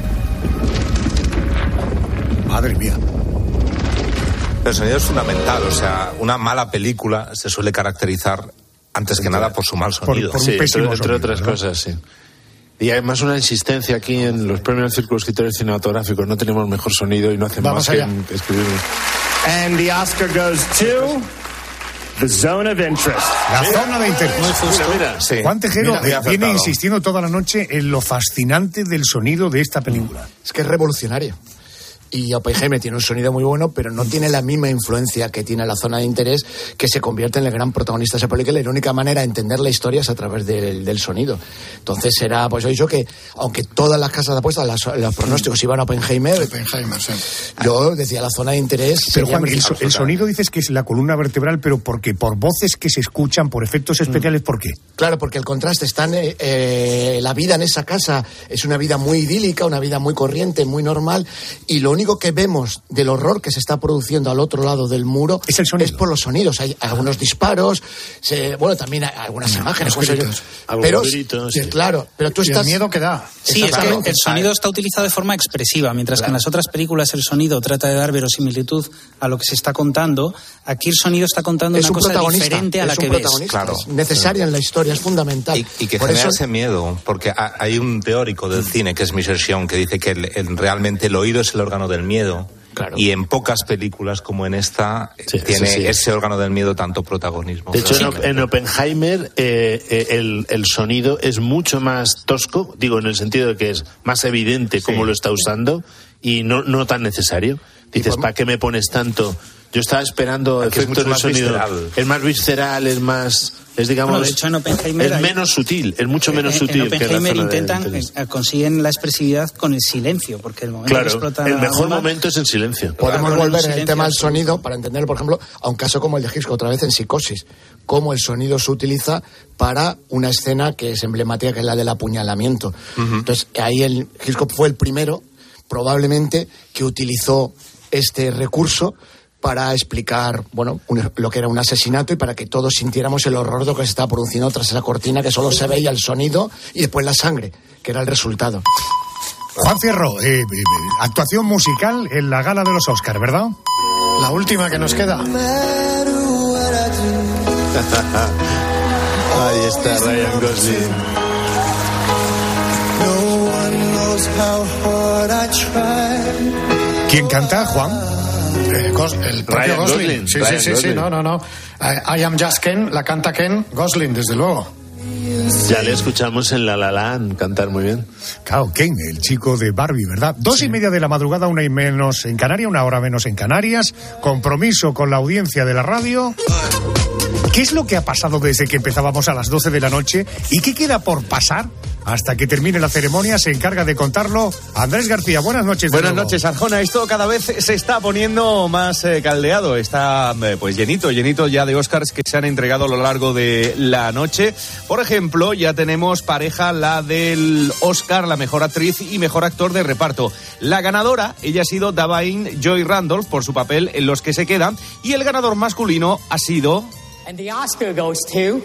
Madre mía.
El sonido es fundamental, o sea, una mala película se suele caracterizar antes que nada por su mal sonido.
Por, por
sí,
un pésimo
entre, entre
sonido,
otras
¿no?
cosas, sí. Y además una insistencia aquí en los premios Círculo de Escritores Cinematográficos. No tenemos mejor sonido y no hacemos
Vamos
más
allá.
que escribir.
And the Oscar goes to The Zone of Interest.
La zona de interés.
Mira, mira.
Sí.
Juan Tejero
Mira,
eh,
muy
viene
acertado.
insistiendo toda la noche en lo fascinante del sonido de esta película.
Es que es revolucionario. Y Oppenheimer tiene un sonido muy bueno, pero no tiene la misma influencia que tiene la zona de interés, que se convierte en el gran protagonista de esa película. Y la única manera de entender la historia es a través del, del sonido. Entonces será, pues he dicho que, aunque todas las casas de apuestas, las, los pronósticos iban a Oppenheimer,
Oppenheimer, sí.
yo decía la zona de interés.
Pero
sería
Juan, el, so- el sonido dices que es la columna vertebral, pero ¿por qué? ¿Por voces que se escuchan, por efectos especiales? ¿Por qué?
Claro, porque el contraste está en eh, la vida en esa casa es una vida muy idílica, una vida muy corriente, muy normal, y lo único que vemos del horror que se está produciendo al otro lado del muro
es, el sonido.
es por los sonidos. Hay algunos disparos, se, bueno, también hay algunas imágenes,
los
cosas,
gritos.
pero
gritos,
sí,
sí.
claro, pero tú
Y
estás
el miedo que da.
Sí, es que
Exactamente.
el sonido está utilizado de forma expresiva, mientras que en las otras películas el sonido trata de dar verosimilitud a lo que se está contando. Aquí el sonido está contando
es
una
un
cosa
protagonista,
diferente a la
es
que
un
ves.
protagonista,
Claro.
es necesaria en la historia, es fundamental.
Y, y que
Por
genera
eso,
ese miedo, porque ha- hay un teórico del cine que es Michel Chion que dice que el- el- realmente el oído es el órgano del miedo.
Claro.
Y en pocas películas como en esta
Sí,
tiene
sí, sí.
ese órgano del miedo tanto protagonismo.
De hecho,
Pero-
en, Op- en Oppenheimer eh, eh, el, el sonido es mucho más tosco, digo, en el sentido de que es más evidente cómo
Sí.
lo está usando y no, no tan necesario. dices, ¿para qué me pones tanto? Yo estaba esperando
Aquí
efectos de sonido. Visceral. Es más visceral, es más... Es, digamos,
bueno, de hecho, en Oppenheimer
es
hay...
menos sutil, es mucho menos
en,
sutil.
En Oppenheimer
que
intentan, de... consiguen la expresividad con el silencio, porque el momento
claro,
que explota
el mejor
bomba,
momento es el silencio.
Podemos
claro,
volver
el
en el tema del sonido para entenderlo, por ejemplo, a un caso como el de Hitchcock, otra vez en Psicosis, cómo el sonido se utiliza para una escena que es emblemática, que es la del apuñalamiento. Uh-huh. Entonces, ahí el Hitchcock fue el primero, probablemente, que utilizó este recurso para explicar, bueno, un, lo que era un asesinato y para que todos sintiéramos el horror de lo que se estaba produciendo tras esa cortina, que solo se veía el sonido y después la sangre, que era el resultado.
Juan Fierro, eh, eh, actuación musical en la gala de los Oscars, ¿verdad?
La última que nos queda.
Ahí está Ryan Gosling.
¿Quién canta, Juan?
Eh, Gos, el propio
Ryan
Gosling.
Gosling.
Sí,
Ryan
sí, sí,
Gosling.
sí, no, no, no. I, I Am Just Ken, la canta Ken Gosling, desde luego.
Ya le escuchamos en La La Land cantar muy bien.
Claro, Ken, el chico de Barbie, ¿verdad? Dos sí. y media de la madrugada, una y menos en Canarias, una hora menos en Canarias. Compromiso con la audiencia de la radio. ¿Qué es lo que ha pasado desde que empezábamos a las doce de la noche y qué queda por pasar hasta que termine la ceremonia? Se encarga de contarlo Andrés García. Buenas noches.
Buenas noches, Arjona. Esto cada vez se está poniendo más eh, caldeado. Está eh, pues llenito, llenito ya de Oscars que se han entregado a lo largo de la noche. Por ejemplo, ya tenemos pareja, la del Oscar, la mejor actriz y mejor actor de reparto. La ganadora, ella ha sido Dwayne Joy Randolph por su papel en Los que se quedan, y el ganador masculino ha sido...
And the Oscar goes to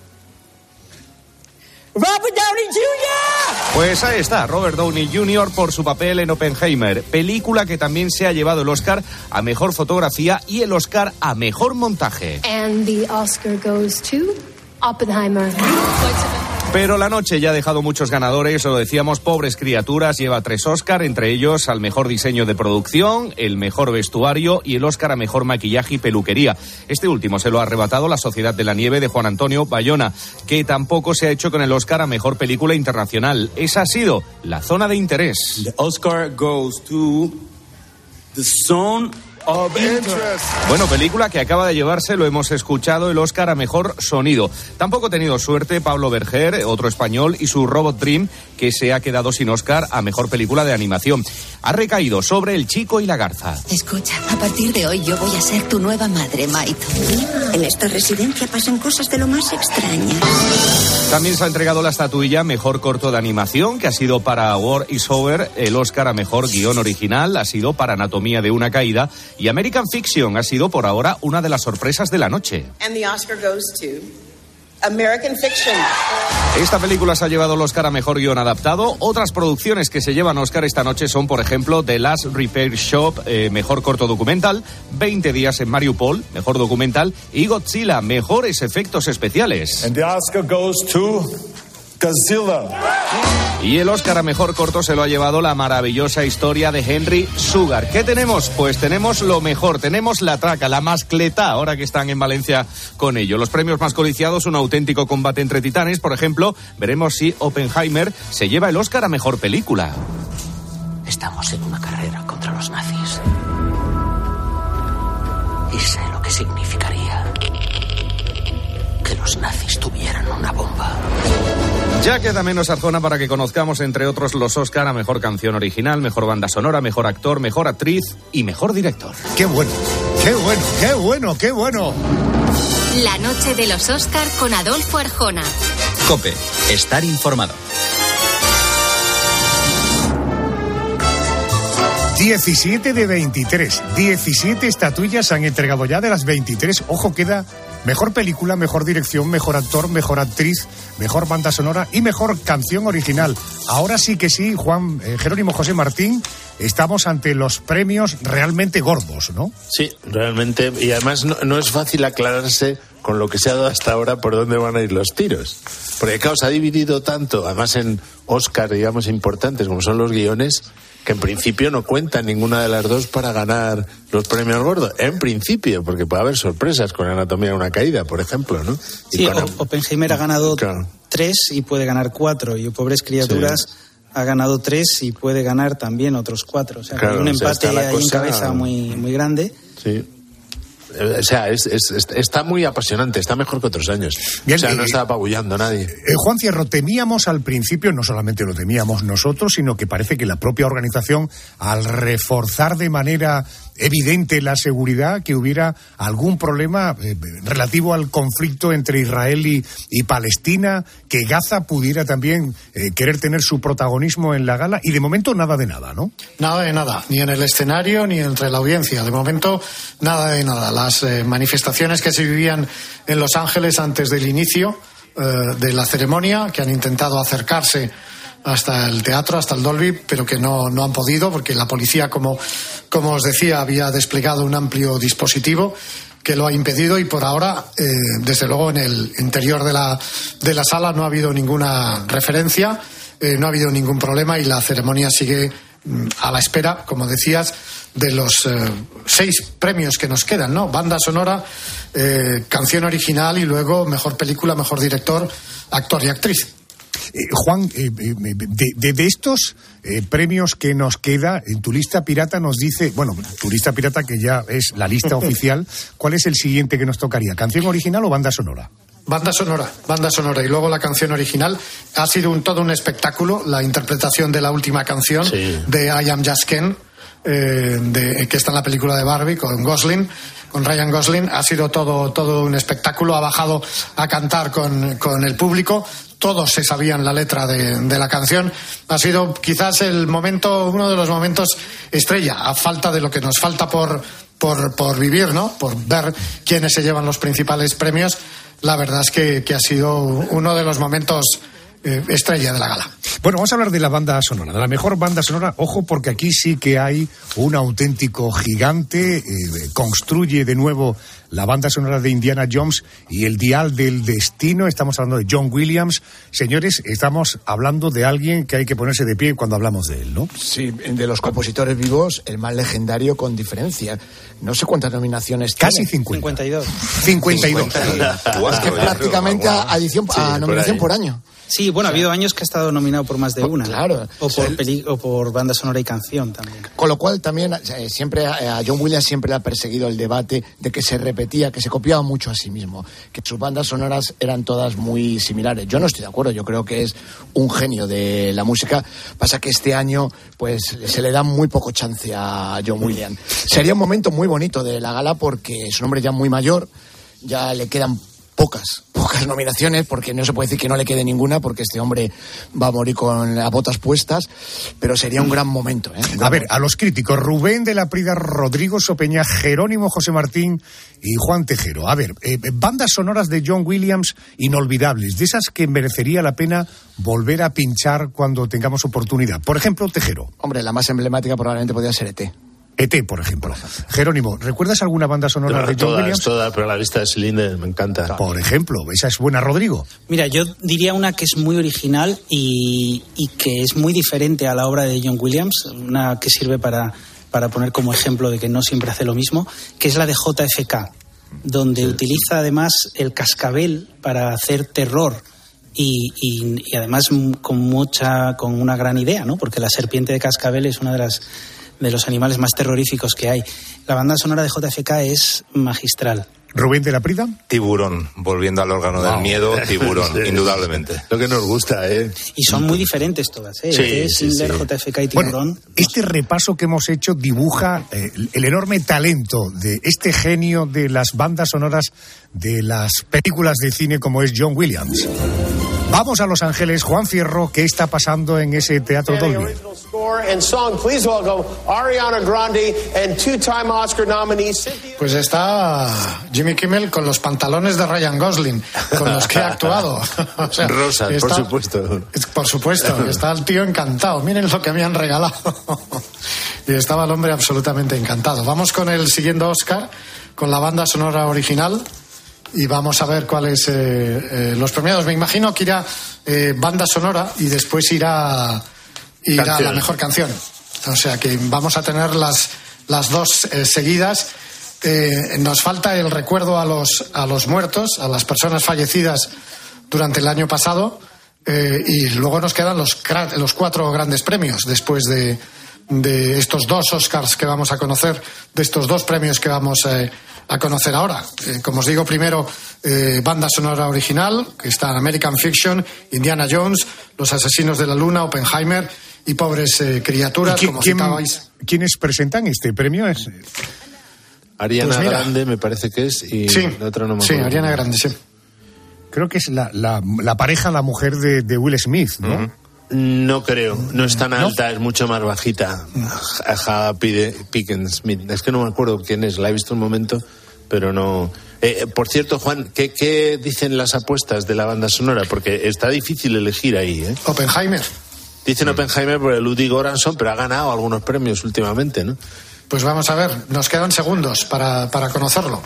Robert Downey junior
Pues ahí está, Robert Downey junior por su papel en Oppenheimer, película que también se ha llevado el Oscar a mejor fotografía y el Oscar a mejor montaje.
And the Oscar goes to Oppenheimer.
Pero la noche ya ha dejado muchos ganadores, lo decíamos, pobres criaturas, lleva tres Oscar, entre ellos al mejor diseño de producción, el mejor vestuario y el Oscar a mejor maquillaje y peluquería. Este último se lo ha arrebatado La Sociedad de la Nieve de Juan Antonio Bayona, que tampoco se ha hecho con el Oscar a mejor película internacional. Esa ha sido la zona de interés.
The Oscar goes to The Zone of Interest.
Bueno, película que acaba de llevarse, lo hemos escuchado, el Oscar a mejor sonido. Tampoco ha tenido suerte Pablo Berger, otro español, y su Robot Dream, que se ha quedado sin Oscar a mejor película de animación. Ha recaído sobre El chico y la garza.
Escucha, a partir de hoy yo voy a ser tu nueva madre, Maito. En esta residencia pasan cosas de lo más extrañas.
También se ha entregado la estatuilla mejor corto de animación, que ha sido para War is Over. El Oscar a mejor guión original ha sido para Anatomía de una caída, y American Fiction ha sido por ahora una de las sorpresas de la noche.
And the Oscar goes to American Fiction.
Esta película se ha llevado el Oscar a mejor guión adaptado. Otras producciones que se llevan Oscar esta noche son, por ejemplo, The Last Repair Shop, eh, mejor corto documental, veinte días en Mariupol, mejor documental, y Godzilla, mejores efectos especiales.
And the Oscar goes to Godzilla.
Y el Oscar a mejor corto se lo ha llevado la maravillosa historia de Henry Sugar. ¿Qué tenemos? Pues tenemos lo mejor, tenemos la traca, la mascleta, ahora que están en Valencia con ello. Los premios más codiciados, un auténtico combate entre titanes. Por ejemplo, veremos si Oppenheimer se lleva el Oscar a mejor película.
Estamos en una carrera contra los nazis. Y sé lo que significaría que los nazis tuvieran una bomba.
Ya queda menos, Arjona, para que conozcamos, entre otros, los Oscar a mejor canción original, mejor banda sonora, mejor actor, mejor actriz y mejor director.
¡Qué bueno! ¡Qué bueno! ¡Qué bueno! ¡Qué bueno!
La noche de los Oscar con Adolfo Arjona.
COPE. Estar informado.
diecisiete de veintitrés. diecisiete estatuillas se han entregado ya de las veintitrés. Ojo, queda mejor película, mejor dirección, mejor actor, mejor actriz, mejor banda sonora y mejor canción original. Ahora sí que sí, Juan eh, Jerónimo José Martín, estamos ante los premios realmente gordos, ¿no?
Sí, realmente. Y además no, no es fácil aclararse con lo que se ha dado hasta ahora por dónde van a ir los tiros. Porque, claro, se ha dividido tanto, además en Oscar, digamos, importantes, como son los guiones, que en principio no cuentan ninguna de las dos para ganar los premios gordos. En principio, porque puede haber sorpresas con Anatomía de una caída, por ejemplo, ¿no? Y
sí,
con...
Oppenheimer ha ganado
claro.
tres y puede ganar cuatro. Y Pobres criaturas...
Sí.
ha ganado tres y puede ganar también otros cuatro. O sea,
claro,
hay un empate
o sea,
ahí
cosa...
en cabeza muy, muy grande.
Sí. O sea, es, es, está muy apasionante, está mejor que otros años. Bien, o sea, no está apabullando a nadie.
Eh, Juan Fierro, temíamos al principio, no solamente lo temíamos nosotros, sino que parece que la propia organización, al reforzar de manera evidente la seguridad, que hubiera algún problema eh, relativo al conflicto entre Israel y, y Palestina, que Gaza pudiera también eh, querer tener su protagonismo en la gala, y de momento nada de nada, ¿no?
Nada de nada, ni en el escenario ni entre la audiencia. De momento, nada de nada. Las eh, manifestaciones que se vivían en Los Ángeles antes del inicio eh, de la ceremonia, que han intentado acercarse hasta el teatro, hasta el Dolby, pero que no, no han podido, porque la policía, como, como os decía, había desplegado un amplio dispositivo que lo ha impedido, y por ahora, eh, desde luego, en el interior de la, de la sala no ha habido ninguna referencia, eh, no ha habido ningún problema, y la ceremonia sigue mm, a la espera, como decías, de los eh, seis premios que nos quedan, ¿no? Banda sonora, eh, canción original, y luego mejor película, mejor director, actor y actriz.
Eh, Juan, eh, de, de, de estos eh, premios que nos queda, en tu lista pirata nos dice, bueno, tu lista pirata que ya es la lista oficial, ¿cuál es el siguiente que nos tocaría? ¿Canción original o banda sonora?
Banda sonora, banda sonora y luego la canción original. Ha sido un, todo un espectáculo la interpretación de la última canción, sí, de I Am Just Ken, eh, de, que está en la película de Barbie con Gosling, con Ryan Gosling. Ha sido todo, todo un espectáculo. Ha bajado a cantar con, con el público. Todos se sabían la letra de, de la canción. Ha sido quizás el momento, uno de los momentos estrella, a falta de lo que nos falta por, por, por vivir, ¿no? Por ver quiénes se llevan los principales premios. La verdad es que, que ha sido uno de los momentos eh, estrella de la gala.
Bueno, vamos a hablar de la banda sonora, de la mejor banda sonora. Ojo, porque aquí sí que hay un auténtico gigante. Eh, construye de nuevo la banda sonora de Indiana Jones y el Dial del Destino. Estamos hablando de John Williams. Señores, estamos hablando de alguien que hay que ponerse de pie cuando hablamos de él, ¿no?
Sí, de los compositores vivos, el más legendario con diferencia. No sé cuántas nominaciones
Casi
tiene.
cincuenta.
cincuenta y dos.
cincuenta y dos.
Es que prácticamente a, adición, sí, a nominación por, por año.
Sí, bueno, ha habido años que ha estado nominado por más de
pues,
una.
Claro.
O por, peli, o por banda sonora y canción también.
Con lo cual también eh, siempre a John Williams siempre le ha perseguido el debate de que se repetía, que se copiaba mucho a sí mismo, que sus bandas sonoras eran todas muy similares. Yo no estoy de acuerdo, yo creo que es un genio de la música. Pasa que este año pues se le da muy poco chance a John Williams. Sería un momento muy bonito de la gala porque es un hombre ya muy mayor, ya le quedan pocas, pocas nominaciones, porque no se puede decir que no le quede ninguna, porque este hombre va a morir con las botas puestas, pero sería un gran momento, ¿eh?
A ver, a los críticos, Rubén de la Prida, Rodrigo Sopeña, Jerónimo José Martín y Juan Tejero. A ver, eh, bandas sonoras de John Williams inolvidables, de esas que merecería la pena volver a pinchar cuando tengamos oportunidad. Por ejemplo, Tejero.
Hombre, la más emblemática probablemente podría ser E T
E T, por ejemplo. por ejemplo. Jerónimo, ¿recuerdas alguna banda sonora
pero
de John
todas,
Williams?
Todas, pero la lista de Cylinder me encanta.
Por ejemplo, esa es buena, Rodrigo.
Mira, yo diría una que es muy original y, y que es muy diferente a la obra de John Williams, una que sirve para, para poner como ejemplo de que no siempre hace lo mismo, que es la de J F K, donde sí. utiliza además el cascabel para hacer terror. Y, y, y además con mucha, con una gran idea, ¿no? Porque la serpiente de cascabel es una de las de los animales más terroríficos que hay. La banda sonora de J F K es magistral.
¿Rubén de la Prida?
Tiburón, volviendo al órgano wow. del miedo, Tiburón, sí, indudablemente.
Lo que nos gusta, ¿eh?
Y son muy diferentes todas, ¿eh?
Sí, sí,
Cylinder,
sí.
J F K y Tiburón.
Bueno, este repaso que hemos hecho dibuja eh, el enorme talento de este genio de las bandas sonoras de las películas de cine como es John Williams. Vamos a Los Ángeles. Juan Fierro, ¿qué está pasando en ese teatro Dolby?
Pues está Jimmy Kimmel con los pantalones de Ryan Gosling, con los que ha actuado. O sea,
Rosas,
está,
por supuesto.
Por supuesto, está el tío encantado. Miren lo que me han regalado. Y estaba el hombre absolutamente encantado. Vamos con el siguiente Oscar, con la banda sonora original. Y vamos a ver cuáles eh, eh, los premiados. Me imagino que irá eh, banda sonora y después irá, irá la mejor canción. O sea que vamos a tener las, las dos eh, seguidas. Eh, nos falta el recuerdo a los, a los muertos, a las personas fallecidas durante el año pasado. Eh, y luego nos quedan los, los cuatro grandes premios después de, de estos dos Oscars que vamos a conocer, de estos dos premios que vamos eh, a conocer ahora. Eh, como os digo, primero eh, banda sonora original, que está en American Fiction, Indiana Jones, Los Asesinos de la Luna, Oppenheimer y Pobres eh, Criaturas,
¿Quién,
como
quién,
citabais.
¿Quiénes presentan este premio? Es...
Ariana
Pues mira.
Grande me parece que es y
Sí,
la otra no me
sí,
acuerdo.
Ariana Grande, sí.
Creo que es la, la, la pareja, la mujer de, de Will Smith, ¿no?
Uh-huh. No creo, no es tan
¿No?
alta, es mucho más bajita. Ajá, Pickens Smith. Es que no me acuerdo quién es, la he visto un momento, pero no. Eh, por cierto, Juan, ¿qué, ¿qué dicen las apuestas de la banda sonora? Porque está difícil elegir ahí, ¿eh?
Oppenheimer.
Dicen Oppenheimer por el Ludwig Göransson, pero ha ganado algunos premios últimamente, ¿no?
Pues vamos a ver, nos quedan segundos para, para conocerlo.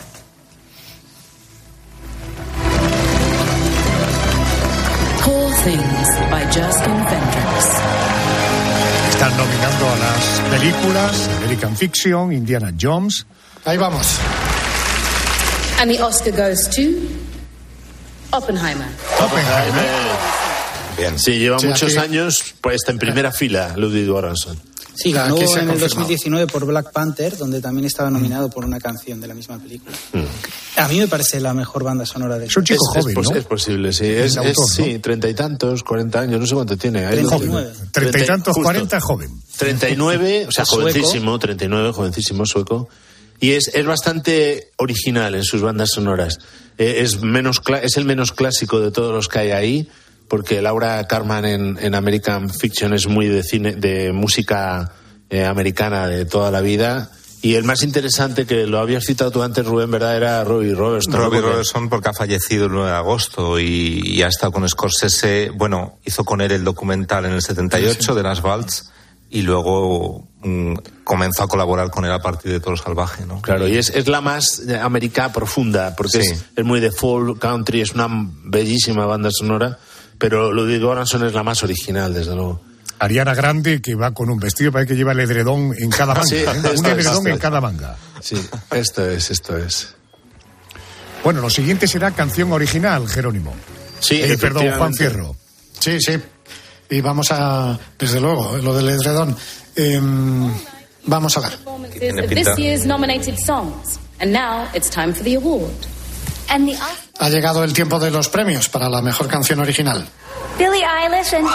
Poor Things by Justin Hendricks.
Están nominando a las películas American Fiction, Indiana Jones.
Ahí vamos.
And the Oscar goes to Oppenheimer.
Oppenheimer.
Bien. Sí, lleva
Sí,
muchos
aquí-
años, pues está en primera fila Ludwig Göransson.
Sí, ganó
Aquí se ha
en el
confirmado.
dos mil diecinueve por Black Panther, donde también estaba nominado por una canción de la misma película. A mí me parece la mejor banda sonora de
Es un chico
es,
joven,
es, pos-
¿no?
es posible, sí. Es,
El autor,
es-
¿no?
sí, treinta y tantos, cuarenta años, no sé cuánto tiene. Ahí lo
treinta y
tiene.
nueve.
Treinta y tantos,
justo.
cuarenta, joven.
treinta y nueve, o sea,
Es sueco.
jovencísimo, treinta y nueve, jovencísimo, sueco. Y es, es bastante original en sus bandas sonoras. Eh, es, menos cla- es el menos clásico de todos los que hay ahí, porque Laura Karman en, en American Fiction es muy de cine, de música eh, americana de toda la vida. Y el más interesante, que lo habías citado tú antes, Rubén, ¿verdad? Era Robbie Robertson. ¿no?
Robbie
Porque-
Robertson, porque ha fallecido el nueve de agosto y, y ha estado con Scorsese. Bueno, hizo con él el documental en el setenta y ocho de Las Valls y luego mm, comenzó a colaborar con él a partir de Toro Salvaje, ¿no?
Claro, y es, es la más eh, americana profunda, porque
Sí.
es, es muy de folk country, es una bellísima banda sonora, pero Ludwig Göransson es la más original, desde luego.
Ariana Grande, que va con un vestido, parece que lleva el edredón en cada manga.
Sí,
¿eh?
esto
Un
es,
edredón
esto
en
es.
cada manga.
Sí, esto es, esto es.
Bueno, lo siguiente será canción original, Jerónimo.
Sí,
Eh, perdón, Juan
efectivamente.
Fierro.
Sí, sí. Y vamos a, desde luego, lo del edredón. Eh, vamos a ver.
Tiene
Of
pinta.
this year's nominated songs. And now it's time for the award.
And the
Ha llegado el tiempo de los premios para la mejor canción original.
Billie Eilish and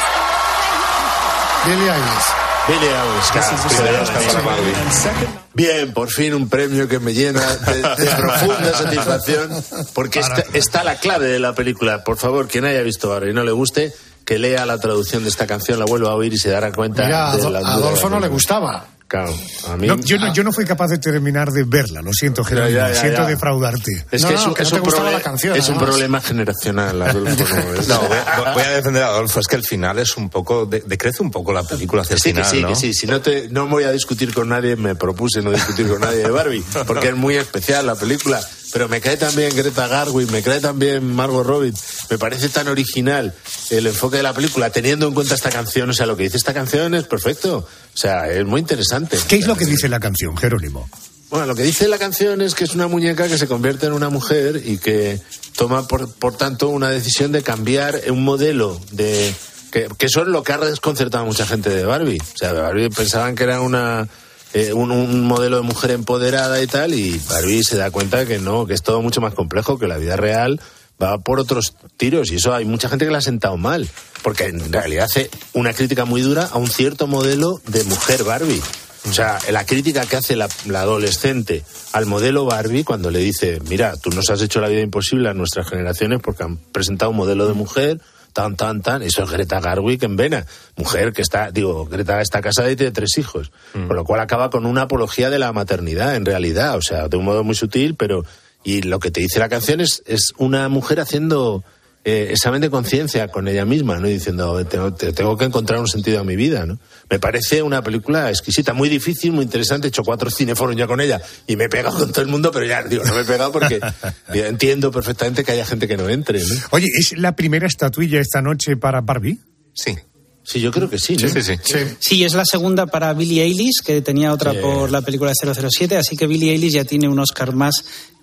Billie Eilish.
Billie Eilish, claro, primer Oscar para Barbie. Bien, por fin un premio que me llena de, de profunda satisfacción, porque está, está la clave de la película. Por favor, quien haya visto Barbie y no le guste, que lea la traducción de esta canción, la vuelva a oír y se dará cuenta.
Mira, a
de
Ado-
la
a
dura
Adolfo no
de la
le gustaba.
Claro, a mí.
No, yo, no, yo no fui capaz de terminar de verla, lo siento, Jerónimo,
Ya, ya, ya,
siento
ya.
defraudarte.
Es
No,
que
no,
es un,
que no
es
te
un
gustaba
problema-
la canción,
es un
además.
problema generacional, Adolfo. No, es-
No, voy a, voy a defender a Adolfo, es que el final es un poco, de- decrece un poco la película hacia el
Sí, que
final,
sí,
¿no?
que sí. Si no, te, no voy a discutir con nadie, me propuse no discutir con nadie de Barbie, porque es muy especial la película. Pero me cae también Greta Garwin, me cae también Margot Robbie. Me parece tan original el enfoque de la película, teniendo en cuenta esta canción. O sea, lo que dice esta canción es perfecto. O sea, es muy interesante.
¿Qué es lo que dice la canción, Jerónimo?
Bueno, lo que dice la canción es que es una muñeca que se convierte en una mujer y que toma, por, por tanto, una decisión de cambiar un modelo de... Que, que eso es lo que ha desconcertado a mucha gente de Barbie. O sea, Barbie pensaban que era una... eh, un, un modelo de mujer empoderada y tal, y Barbie se da cuenta de que no, que es todo mucho más complejo, que la vida real va por otros tiros, y eso hay mucha gente que la ha sentado mal, porque en realidad hace una crítica muy dura a un cierto modelo de mujer Barbie. O sea, la crítica que hace la, la adolescente al modelo Barbie cuando le dice, mira, tú nos has hecho la vida imposible a nuestras generaciones porque han presentado un modelo de mujer tan, tan, tan, eso es Greta Garwig en vena, mujer que está, digo, Greta está casada y tiene tres hijos, mm. con lo cual acaba con una apología de la maternidad, en realidad, o sea, de un modo muy sutil, pero, y lo que te dice la canción es, es una mujer haciendo eh, examen de conciencia con ella misma, ¿no? Y diciendo, tengo, tengo que encontrar un sentido a mi vida, ¿no? Me parece una película exquisita, muy difícil, muy interesante, he hecho cuatro cineforos ya con ella, y me he pegado con todo el mundo, pero ya, digo, no me he pegado porque entiendo perfectamente que haya gente que no entre, ¿no?
Oye, ¿es la primera estatuilla esta noche para Barbie?
Sí.
Sí, yo creo que sí, ¿no?
Sí, sí, sí.
Sí. Sí, es la segunda para Billie Eilish, que tenía otra
Sí.
por la película de cero cero siete, así que Billie Eilish ya tiene un Oscar más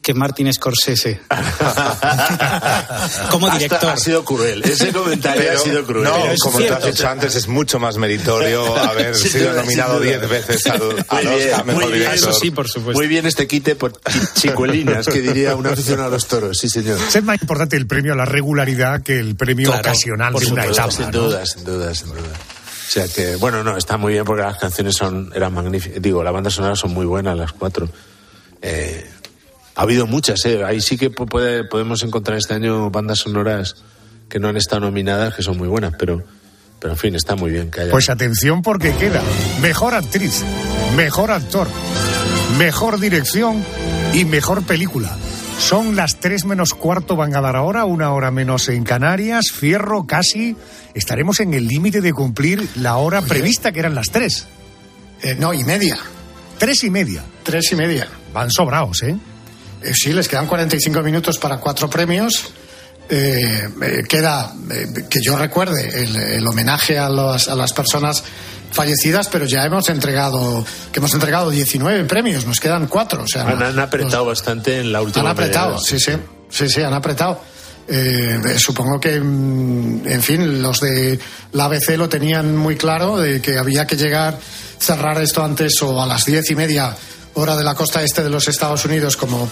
que Martin Scorsese. Como director.
Hasta ha sido cruel. Ese comentario
pero,
ha sido cruel.
No,
pero
como tú has dicho antes, es mucho más meritorio haber
Sin
sido
duda,
nominado
sin duda.
diez veces al, al
Muy bien,
Oscar mejor
muy bien.
director.
Eso sí, por supuesto.
Muy bien este quite por chicuelinas, que diría un aficionado a los toros. Sí, señor.
Es más importante el premio a la regularidad que el premio
Claro,
ocasional
por
de una
supuesto,
etapa.
Sin
¿no?
duda, sin duda, sin duda. O sea que, bueno, no, está muy bien porque las canciones son eran magníficas. Digo, la banda sonora son muy buenas, las cuatro. Eh, ha habido muchas, ¿eh? Ahí sí que puede, podemos encontrar este año bandas sonoras que no han estado nominadas, que son muy buenas, pero, pero en fin, está muy bien que haya.
Pues atención porque queda mejor actriz, mejor actor, mejor dirección y mejor película. Son las tres menos cuarto, van a dar ahora, una hora menos en Canarias. Fierro, casi estaremos en el límite de cumplir la hora
Oye.
prevista, que eran las tres.
Eh, no, y media.
Tres y media.
Tres y media.
Van sobraos, ¿eh?
Eh, sí, les quedan cuarenta y cinco minutos para cuatro premios. Eh, eh, queda, eh, que yo recuerde, el, el homenaje a, los, a las personas fallecidas, pero ya hemos entregado, que hemos entregado diecinueve premios, nos quedan cuatro. O sea,
han, han apretado
los,
bastante en la última.
Han apretado,
media,
sí, sí, sí, sí, han apretado. Eh, eh, supongo que, mm, en fin, los de la A B C lo tenían muy claro, de que había que llegar, cerrar esto antes o a las diez y media hora de la costa este de los Estados Unidos como,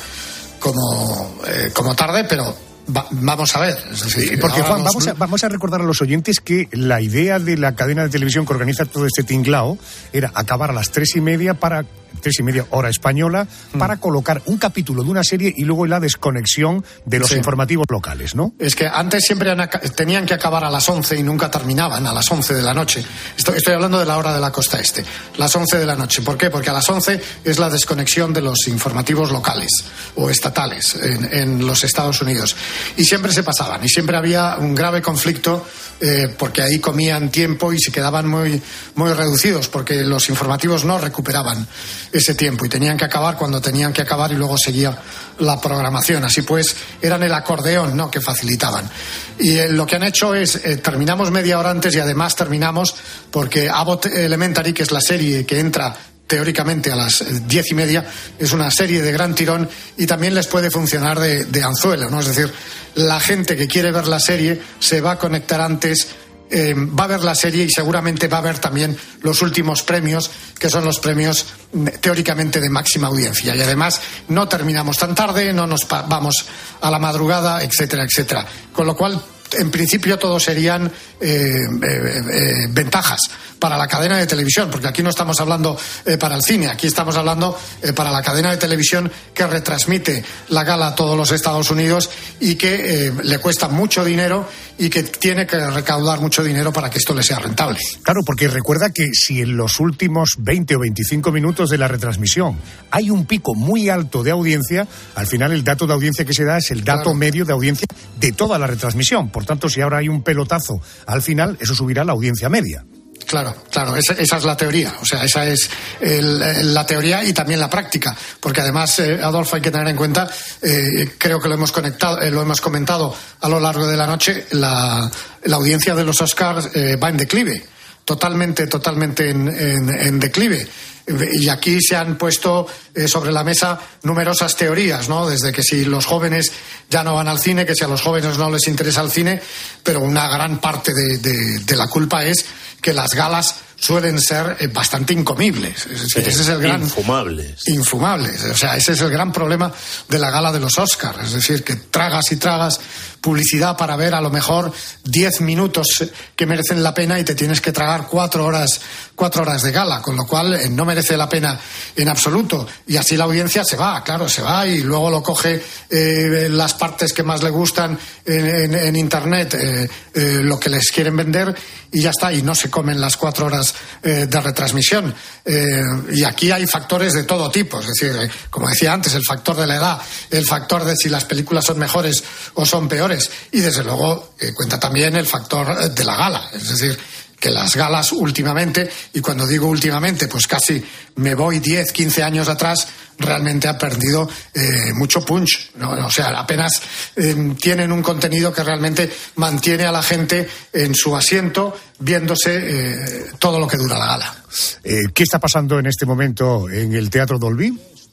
como, eh, como tarde, pero va, vamos a ver. Es decir,
Porque, Juan,
los...
vamos a, vamos a recordar a los oyentes que la idea de la cadena de televisión que organiza todo este tinglao era acabar a las tres y media para tres y media hora española para mm. colocar un capítulo de una serie y luego la desconexión de los sí. informativos locales, ¿no?
Es que antes siempre han, tenían que acabar a las once y nunca terminaban a las once de la noche. Estoy, estoy hablando de la hora de la costa este, las once de la noche. ¿Por qué? Porque a las once es la desconexión de los informativos locales o estatales en, en los Estados Unidos. Y siempre se pasaban y siempre había un grave conflicto eh, porque ahí comían tiempo y se quedaban muy, muy reducidos porque los informativos no recuperaban ese tiempo y tenían que acabar cuando tenían que acabar y luego seguía la programación. Así pues, eran el acordeón, ¿no?, que facilitaban. Y eh, lo que han hecho es, eh, terminamos media hora antes y además terminamos porque Abbott Elementary, que es la serie que entra teóricamente a las diez y media, es una serie de gran tirón y también les puede funcionar de, de anzuelo, ¿no? Es decir, la gente que quiere ver la serie se va a conectar antes, Eh, va a ver la serie y seguramente va a ver también los últimos premios, que son los premios teóricamente de máxima audiencia. Y además no terminamos tan tarde, no nos pa- vamos a la madrugada, etcétera, etcétera. Con lo cual, en principio, todos serían eh, eh, eh, ventajas para la cadena de televisión, porque aquí no estamos hablando eh, para el cine, aquí estamos hablando eh, para la cadena de televisión que retransmite la gala a todos los Estados Unidos y que eh, le cuesta mucho dinero y que tiene que recaudar mucho dinero para que esto le sea rentable.
Claro, porque recuerda que si en los últimos veinte o veinticinco minutos de la retransmisión hay un pico muy alto de audiencia, al final el dato de audiencia que se da es el dato claro. medio de audiencia de toda la retransmisión. Por tanto, si ahora hay un pelotazo al final, eso subirá la audiencia media.
Claro, claro, esa, esa es la teoría, o sea, esa es el, la teoría y también la práctica, porque además, eh, Adolfo, hay que tener en cuenta, eh, creo que lo hemos conectado, eh, lo hemos comentado a lo largo de la noche, la, la audiencia de los Oscars eh, va en declive, totalmente, totalmente en, en, en declive. Y aquí se han puesto eh, sobre la mesa numerosas teorías, ¿no? Desde que si los jóvenes ya no van al cine, que si a los jóvenes no les interesa el cine, pero una gran parte de, de, de la culpa es que las galas suelen ser eh, bastante incomibles. Es decir,
sí,
ese es el gran...
Infumables.
Infumables. O sea, ese es el gran problema de la gala de los Oscars. Es decir, que tragas y tragas publicidad para ver a lo mejor diez minutos que merecen la pena y te tienes que tragar cuatro horas, cuatro horas de gala, con lo cual eh, no merece la pena en absoluto. Y así la audiencia se va, claro, se va y luego lo coge eh, las partes que más le gustan en, en, en Internet, eh, eh, lo que les quieren vender y ya está, y no se comen las cuatro horas eh, de retransmisión. Eh, y aquí hay factores de todo tipo, es decir, eh, como decía antes, el factor de la edad, el factor de si las películas son mejores o son peores, y desde luego eh, cuenta también el factor de la gala, es decir, que las galas últimamente, y cuando digo últimamente, pues casi me voy diez, quince años atrás, realmente ha perdido eh, mucho punch, ¿no? O sea, apenas eh, tienen un contenido que realmente mantiene a la gente en su asiento viéndose eh, todo lo que dura la gala.
Eh, ¿Qué está pasando en este momento en el Teatro Dolby?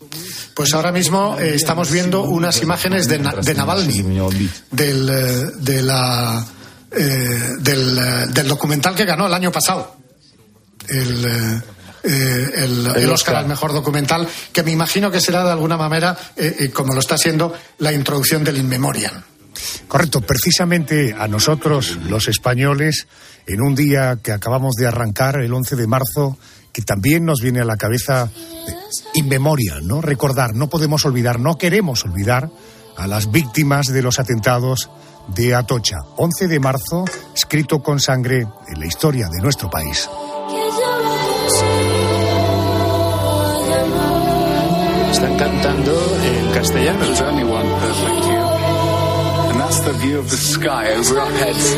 Pues ahora mismo eh, estamos viendo unas imágenes de, de Navalny, del, eh, de la, eh, del, eh, del documental que ganó el año pasado. El... Eh, Eh, el, el, el Oscar al mejor documental, que me imagino que será de alguna manera, eh, eh, como lo está siendo, la introducción del In Memoriam.
Correcto, precisamente a nosotros, los españoles, en un día que acabamos de arrancar, el once de marzo, que también nos viene a la cabeza eh, In Memoriam, ¿no? Recordar, no podemos olvidar, no queremos olvidar a las víctimas de los atentados de Atocha. once de marzo, escrito con sangre en la historia de nuestro país.
Están cantando en castellano.
There's only one perfect view, and that's the view of the sky over our heads.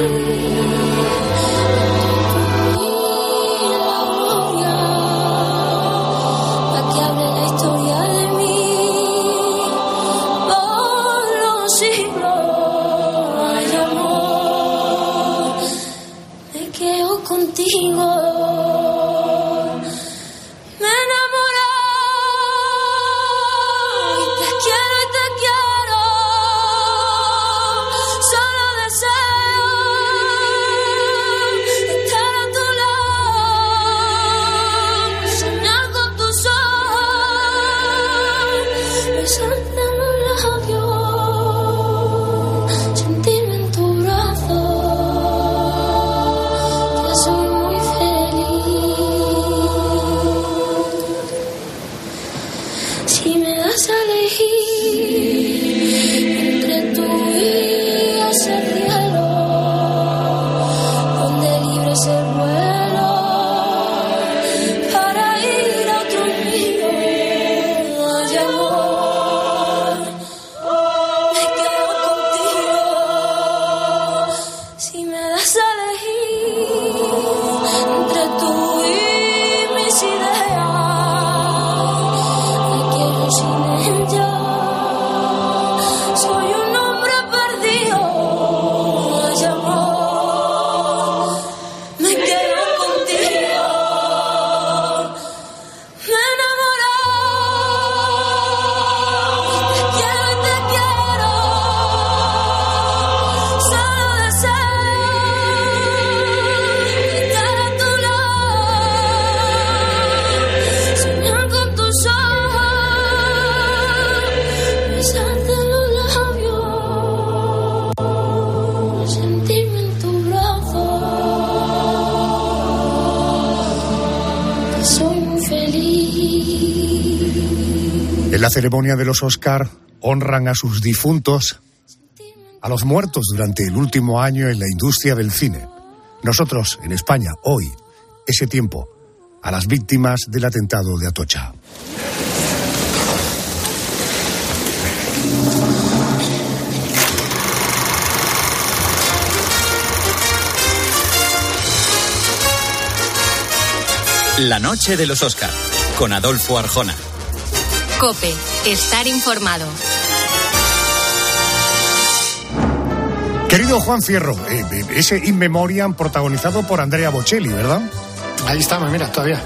En la ceremonia de los Oscar honran a sus difuntos, a los muertos durante el último año en la industria del cine. Nosotros, en España, hoy, ese tiempo, a las víctimas del atentado de Atocha.
La noche de los Oscar, con Adolfo Arjona.
COPE, estar informado.
Querido Juan Fierro, eh, ese In Memoriam protagonizado por Andrea Bocelli, ¿verdad?
Ahí estamos, mira, todavía.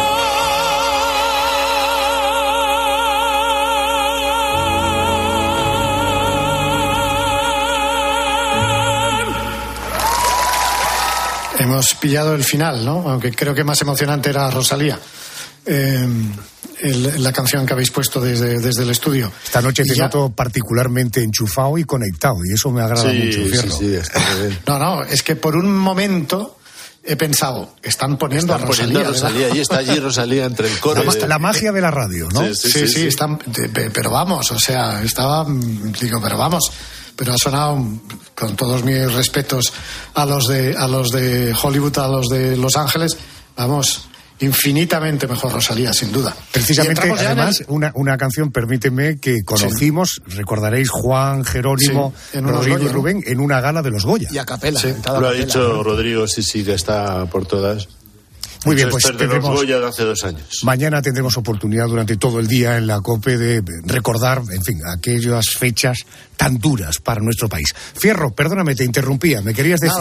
Hemos pillado el final, ¿no? Aunque creo que más emocionante era Rosalía. Eh, el, la canción que habéis puesto desde, desde el estudio.
Esta noche te ya... noto particularmente enchufado y conectado, y eso me agrada
sí,
mucho, Fierro.
Sí, sí, está bien.
No, no, es que por un momento he pensado, están poniendo
están
a Rosalía.
Poniendo a Rosalía, y está allí Rosalía entre el coro.
La,
de...
la magia de la radio, ¿no?
Sí, sí, sí, sí, sí. Están, pero vamos, o sea, estaba, digo, pero vamos... pero ha sonado, con todos mis respetos a los de a los de Hollywood, a los de Los Ángeles, vamos, infinitamente mejor Rosalía, sin duda.
Precisamente, además, el... una, una canción, permíteme, que conocimos, sí. recordaréis, Juan, Jerónimo, sí, Rodrigo Goya, y Rubén, ¿no? En una gala de los Goya.
Y a capela.
Sí. Lo
capela,
ha dicho
¿no?
Rodrigo, sí, sí, que está por todas.
Muy bien, pues
tendremos de Goya de hace dos años.
Mañana tendremos oportunidad durante todo el día en la COPE de recordar, en fin, aquellas fechas tan duras para nuestro país. Fierro, perdóname, te interrumpía, ¿me querías decir?
Nada.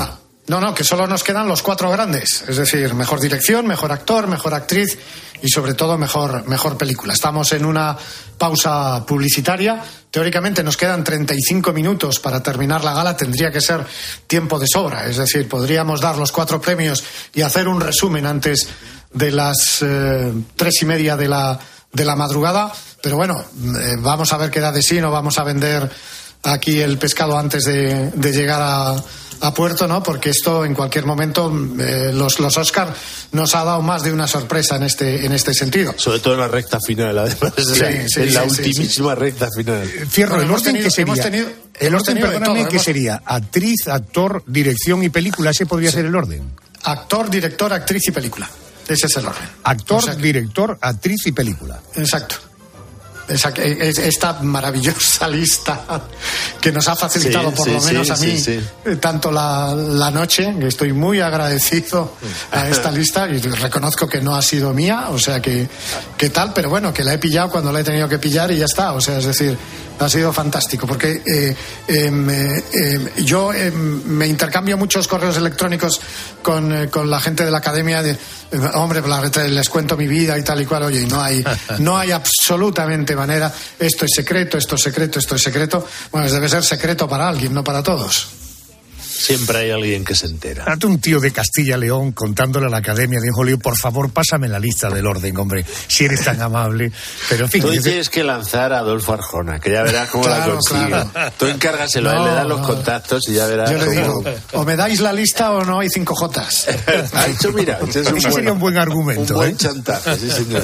No, no, que solo nos quedan los cuatro grandes. Es decir, mejor dirección, mejor actor, mejor actriz y sobre todo mejor, mejor película. Estamos en una pausa publicitaria. Teóricamente nos quedan treinta y cinco minutos para terminar la gala. Tendría que ser tiempo de sobra. Es decir, podríamos dar los cuatro premios y hacer un resumen antes de las eh, tres y media de la, de la madrugada. Pero bueno, eh, vamos a ver qué da de sí. No vamos a vender aquí el pescado antes de, de llegar a, a puerto, ¿no? Porque esto en cualquier momento eh, los, los Oscar nos ha dado más de una sorpresa en este, en este sentido.
Sobre todo en la recta final, además.
Sí,
en
sí,
en la
sí,
ultimísima
sí, sí.
recta final.
Fierro,
Bueno,
¿el
hemos
orden
tenido-
qué sería?
hemos tenido-
el
hemos
orden,
tenido de
perdóname,
todo,
¿qué
hemos-
sería? Actriz, actor, dirección y película. ¿Ese podría ser el orden?
Actor, director, actriz y película. Ese es el orden.
Actor,
O sea que-
director, actriz y película.
Exacto. Esa- es- esta maravillosa lista que nos ha facilitado
Sí,
por
sí,
lo menos
sí,
a mí
sí, sí.
eh, tanto la, la noche, que estoy muy agradecido a esta lista y reconozco que no ha sido mía, o sea que, que tal, pero bueno, que la he pillado cuando la he tenido que pillar y ya está, o sea, es decir, ha sido fantástico porque eh, em, eh, em, yo em, me intercambio muchos correos electrónicos con, eh, con la gente de la academia de, eh, hombre, la- les cuento mi vida y tal y cual, oye, y no hay, no hay absolutamente manera, esto es secreto, esto es secreto, esto es secreto. Bueno, debe ser secreto para alguien, no para todos.
Siempre hay alguien que se entera.
Date un tío de Castilla y León contándole a la Academia de Hollywood, por favor, pásame la lista del orden, hombre, si eres tan amable. Pero en fin.
Tú
es de-
tienes que lanzar a Adolfo Arjona, que ya verás cómo
Claro,
la consigue.
claro.
Tú encárgaselo a él,
No,
le das los
no.
contactos y ya verás
Yo le
cómo...
digo, o me dais la lista o no hay cinco Jotas.
Ha hecho, mira, ese es un
Ese
buen,
sería un buen argumento,
un buen
¿eh?
chantaje, sí, señor.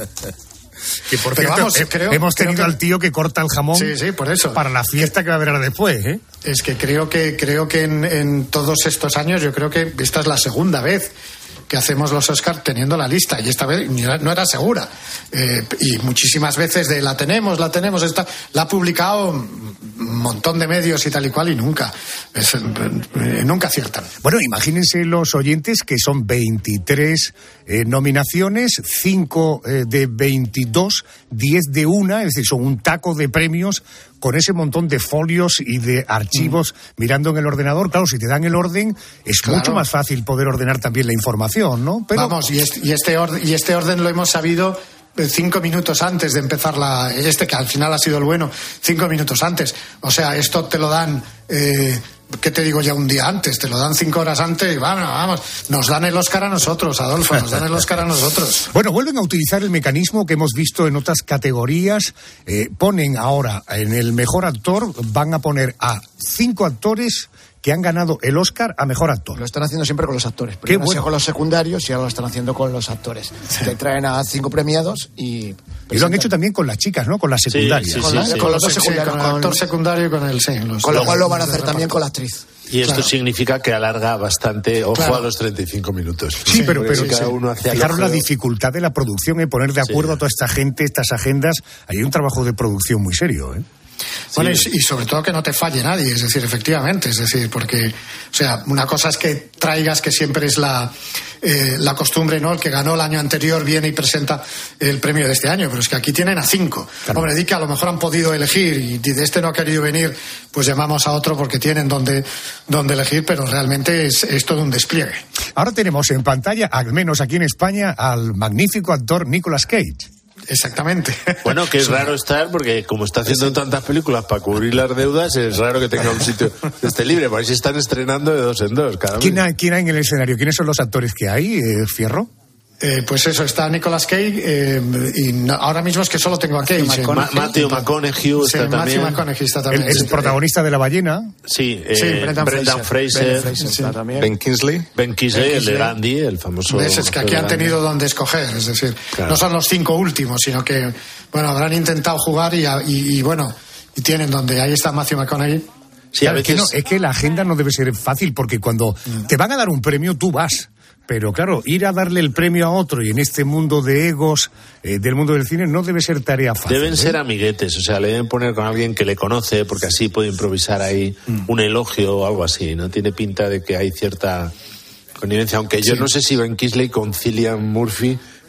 Que por
Pero
cierto,
vamos,
he-
creo-
hemos
creo
tenido
que-
al tío que corta el jamón
Sí, sí, por eso.
para la fiesta que va a haber ahora después, ¿eh?
Es que creo que creo que en, en todos estos años yo creo que esta es la segunda vez que hacemos los Oscar teniendo la lista y esta vez ni era- no era segura. Eh, y muchísimas veces de la tenemos, la tenemos, esta, la ha publicado un montón de medios y tal y cual y nunca, es, eh, nunca aciertan.
Bueno, imagínense los oyentes que son veintitrés eh, nominaciones, cinco eh, de veintidós, diez de una, es decir, son un taco de premios con ese montón de folios y de archivos mirando en el ordenador. Claro, si te dan el orden, es
Claro.
mucho más fácil poder ordenar también la información, ¿no? Pero
Vamos, y este, y, este orden, y este orden lo hemos sabido eh, cinco minutos antes de empezar la... Este que al final ha sido el bueno, cinco minutos antes. O sea, esto te lo dan... Eh, ¿Qué te digo ya un día antes? Te lo dan cinco horas antes y vamos, vamos. Nos dan el Oscar a nosotros, Adolfo, nos dan el Oscar a nosotros.
Bueno, vuelven a utilizar el mecanismo que hemos visto en otras categorías. Eh, ponen ahora en el mejor actor, van a poner a cinco actores que han ganado el Oscar a mejor actor.
Lo están haciendo siempre con los actores.
Qué
Primero
bueno.
con los secundarios y ahora lo están haciendo con los actores. Te traen a cinco premiados y...
Y lo han hecho también con las chicas, ¿no? Con las secundarias.
sí,
con,
sí,
la-
sí.
con los dos
Sí,
secundarios.
con el
con-
actor secundario y con el... Sí, los-
con lo
los-
cual lo van a
los
hacer
de
también
reparto.
con la actriz.
Y esto
Claro.
significa que alarga bastante, ojo
Claro.
a los treinta y cinco minutos.
Sí, pero,
Porque
pero
si cada uno hace
fijaros
al
la
ojo-
dificultad de la producción y poner de acuerdo
Sí.
a toda esta gente, estas agendas. Hay un trabajo de producción muy serio, ¿eh?
Bueno,
Sí.
y, y sobre todo que no te falle nadie, es decir, efectivamente, es decir, porque, o sea, una cosa es que traigas, que siempre es la, eh, la costumbre, ¿no? El que ganó el año anterior viene y presenta el premio de este año, pero es que aquí tienen a cinco.
Claro.
Hombre, di que a lo mejor han podido elegir y de este no ha querido venir, pues llamamos a otro porque tienen donde, donde elegir, pero realmente es, es todo un despliegue.
Ahora tenemos en pantalla, al menos aquí en España, al magnífico actor Nicolas Cage.
Exactamente.
Bueno, que es raro estar, porque como está haciendo tantas películas para cubrir las deudas, es raro que tenga un sitio que esté libre, porque ahí se están estrenando de dos en dos cada
¿Quién
mes.
hay, quién hay en el escenario? ¿Quiénes son los actores que hay, eh, Fierro?
Eh, pues eso, está Nicolas Cage eh, y no- ahora mismo es que solo tengo a Cage.
Ma- Ma- Matthew McConaughey
Sí,
está
Matthew
también.
McConaughey está
El,
también.
el
sí.
protagonista de La ballena.
Sí, eh,
Sí, Brendan
Brendan,
Fraser.
Fraser,
Ben Fraser está también.
Ben Kingsley.
Ben Kingsley,
Ben
el de
Kingsley.
Gandhi, el famoso...
¿Ves? Es que aquí
de
han
Gandhi.
tenido donde escoger, es decir,
Claro.
no son los cinco últimos, sino que, bueno, habrán intentado jugar y, y, y, bueno, y tienen donde, ahí está Matthew McConaughey.
Sí, a
Claro, es, que
veces...
no- es que la agenda no debe ser fácil porque cuando te van a dar un premio tú vas. Pero claro, ir a darle el premio a otro y en este mundo de egos eh, del mundo del cine no debe ser tarea fácil.
Deben
¿eh?
ser amiguetes, o sea, le deben poner con alguien que le conoce, porque así puede improvisar ahí
Mm.
un elogio o algo así. No tiene pinta de que hay cierta connivencia, aunque yo
Sí.
no sé si Ben Kingsley con Cillian Murphy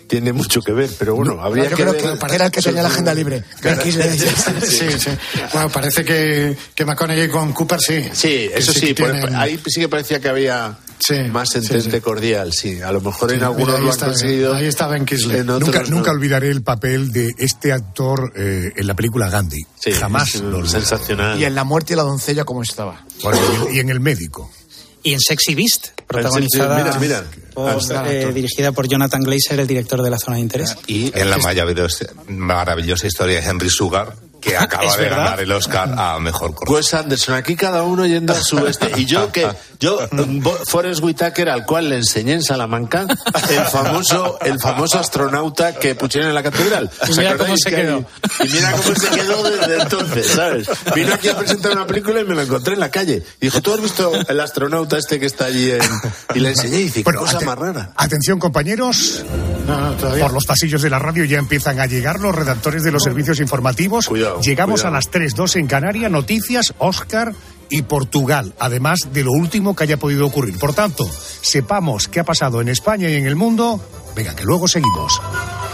tiene mucho que ver, pero bueno, habría
yo
que
creo
ver.
que era el que tenía la agenda libre.
Sí, sí. Bueno, parece que, que McConaughey con Cooper sí.
Sí, eso sí,
sí
por-
tienen-
ahí sí que parecía que había más entente
sí, sí.
cordial, sí. A lo mejor
Sí,
en algunos
mira, ahí
lo han
está,
conseguido.
ahí está Ben Kingsley.
En otros
Nunca,
no.
nunca olvidaré el papel de este actor eh, en la película Gandhi.
Sí,
Jamás
es
lo olvidaré.
sensacional.
Y en La muerte y la doncella, ¿cómo estaba?
Bueno, y en- y en El médico.
Y en Sexy Beast, protagonizada,
Mira, mira.
por, eh, dirigida por Jonathan Glazer, el director de La Zona de Interés.
Y en la maravillosa, maravillosa historia de Henry Sugar, que acaba
¿Es
de
verdad?
ganar el Oscar a mejor corto.
Wes Anderson, aquí cada uno yendo a su este. Y yo que, yo, Bo- Forrest Whitaker, al cual le enseñé en Salamanca, el famoso, el famoso astronauta que pusieron en la catedral.
Y
¿Os
mira
acordáis
cómo se
que
quedó.
hay- Y mira cómo se quedó desde entonces, ¿sabes? Vino aquí a presentar una película y me lo encontré en la calle. Y dijo, ¿tú has visto el astronauta este que está allí en... Y le enseñé y dice, qué
Bueno,
cosa
ate-
más rara.
Atención, compañeros.
No, no, todavía.
Por los pasillos de la radio ya empiezan a llegar los redactores de los servicios informativos.
Cuidado,
Llegamos
cuidado.
a las tres dos en Canarias, noticias, Oscar y Portugal, además de lo último que haya podido ocurrir. Por tanto, sepamos qué ha pasado en España y en el mundo. Venga, que luego seguimos.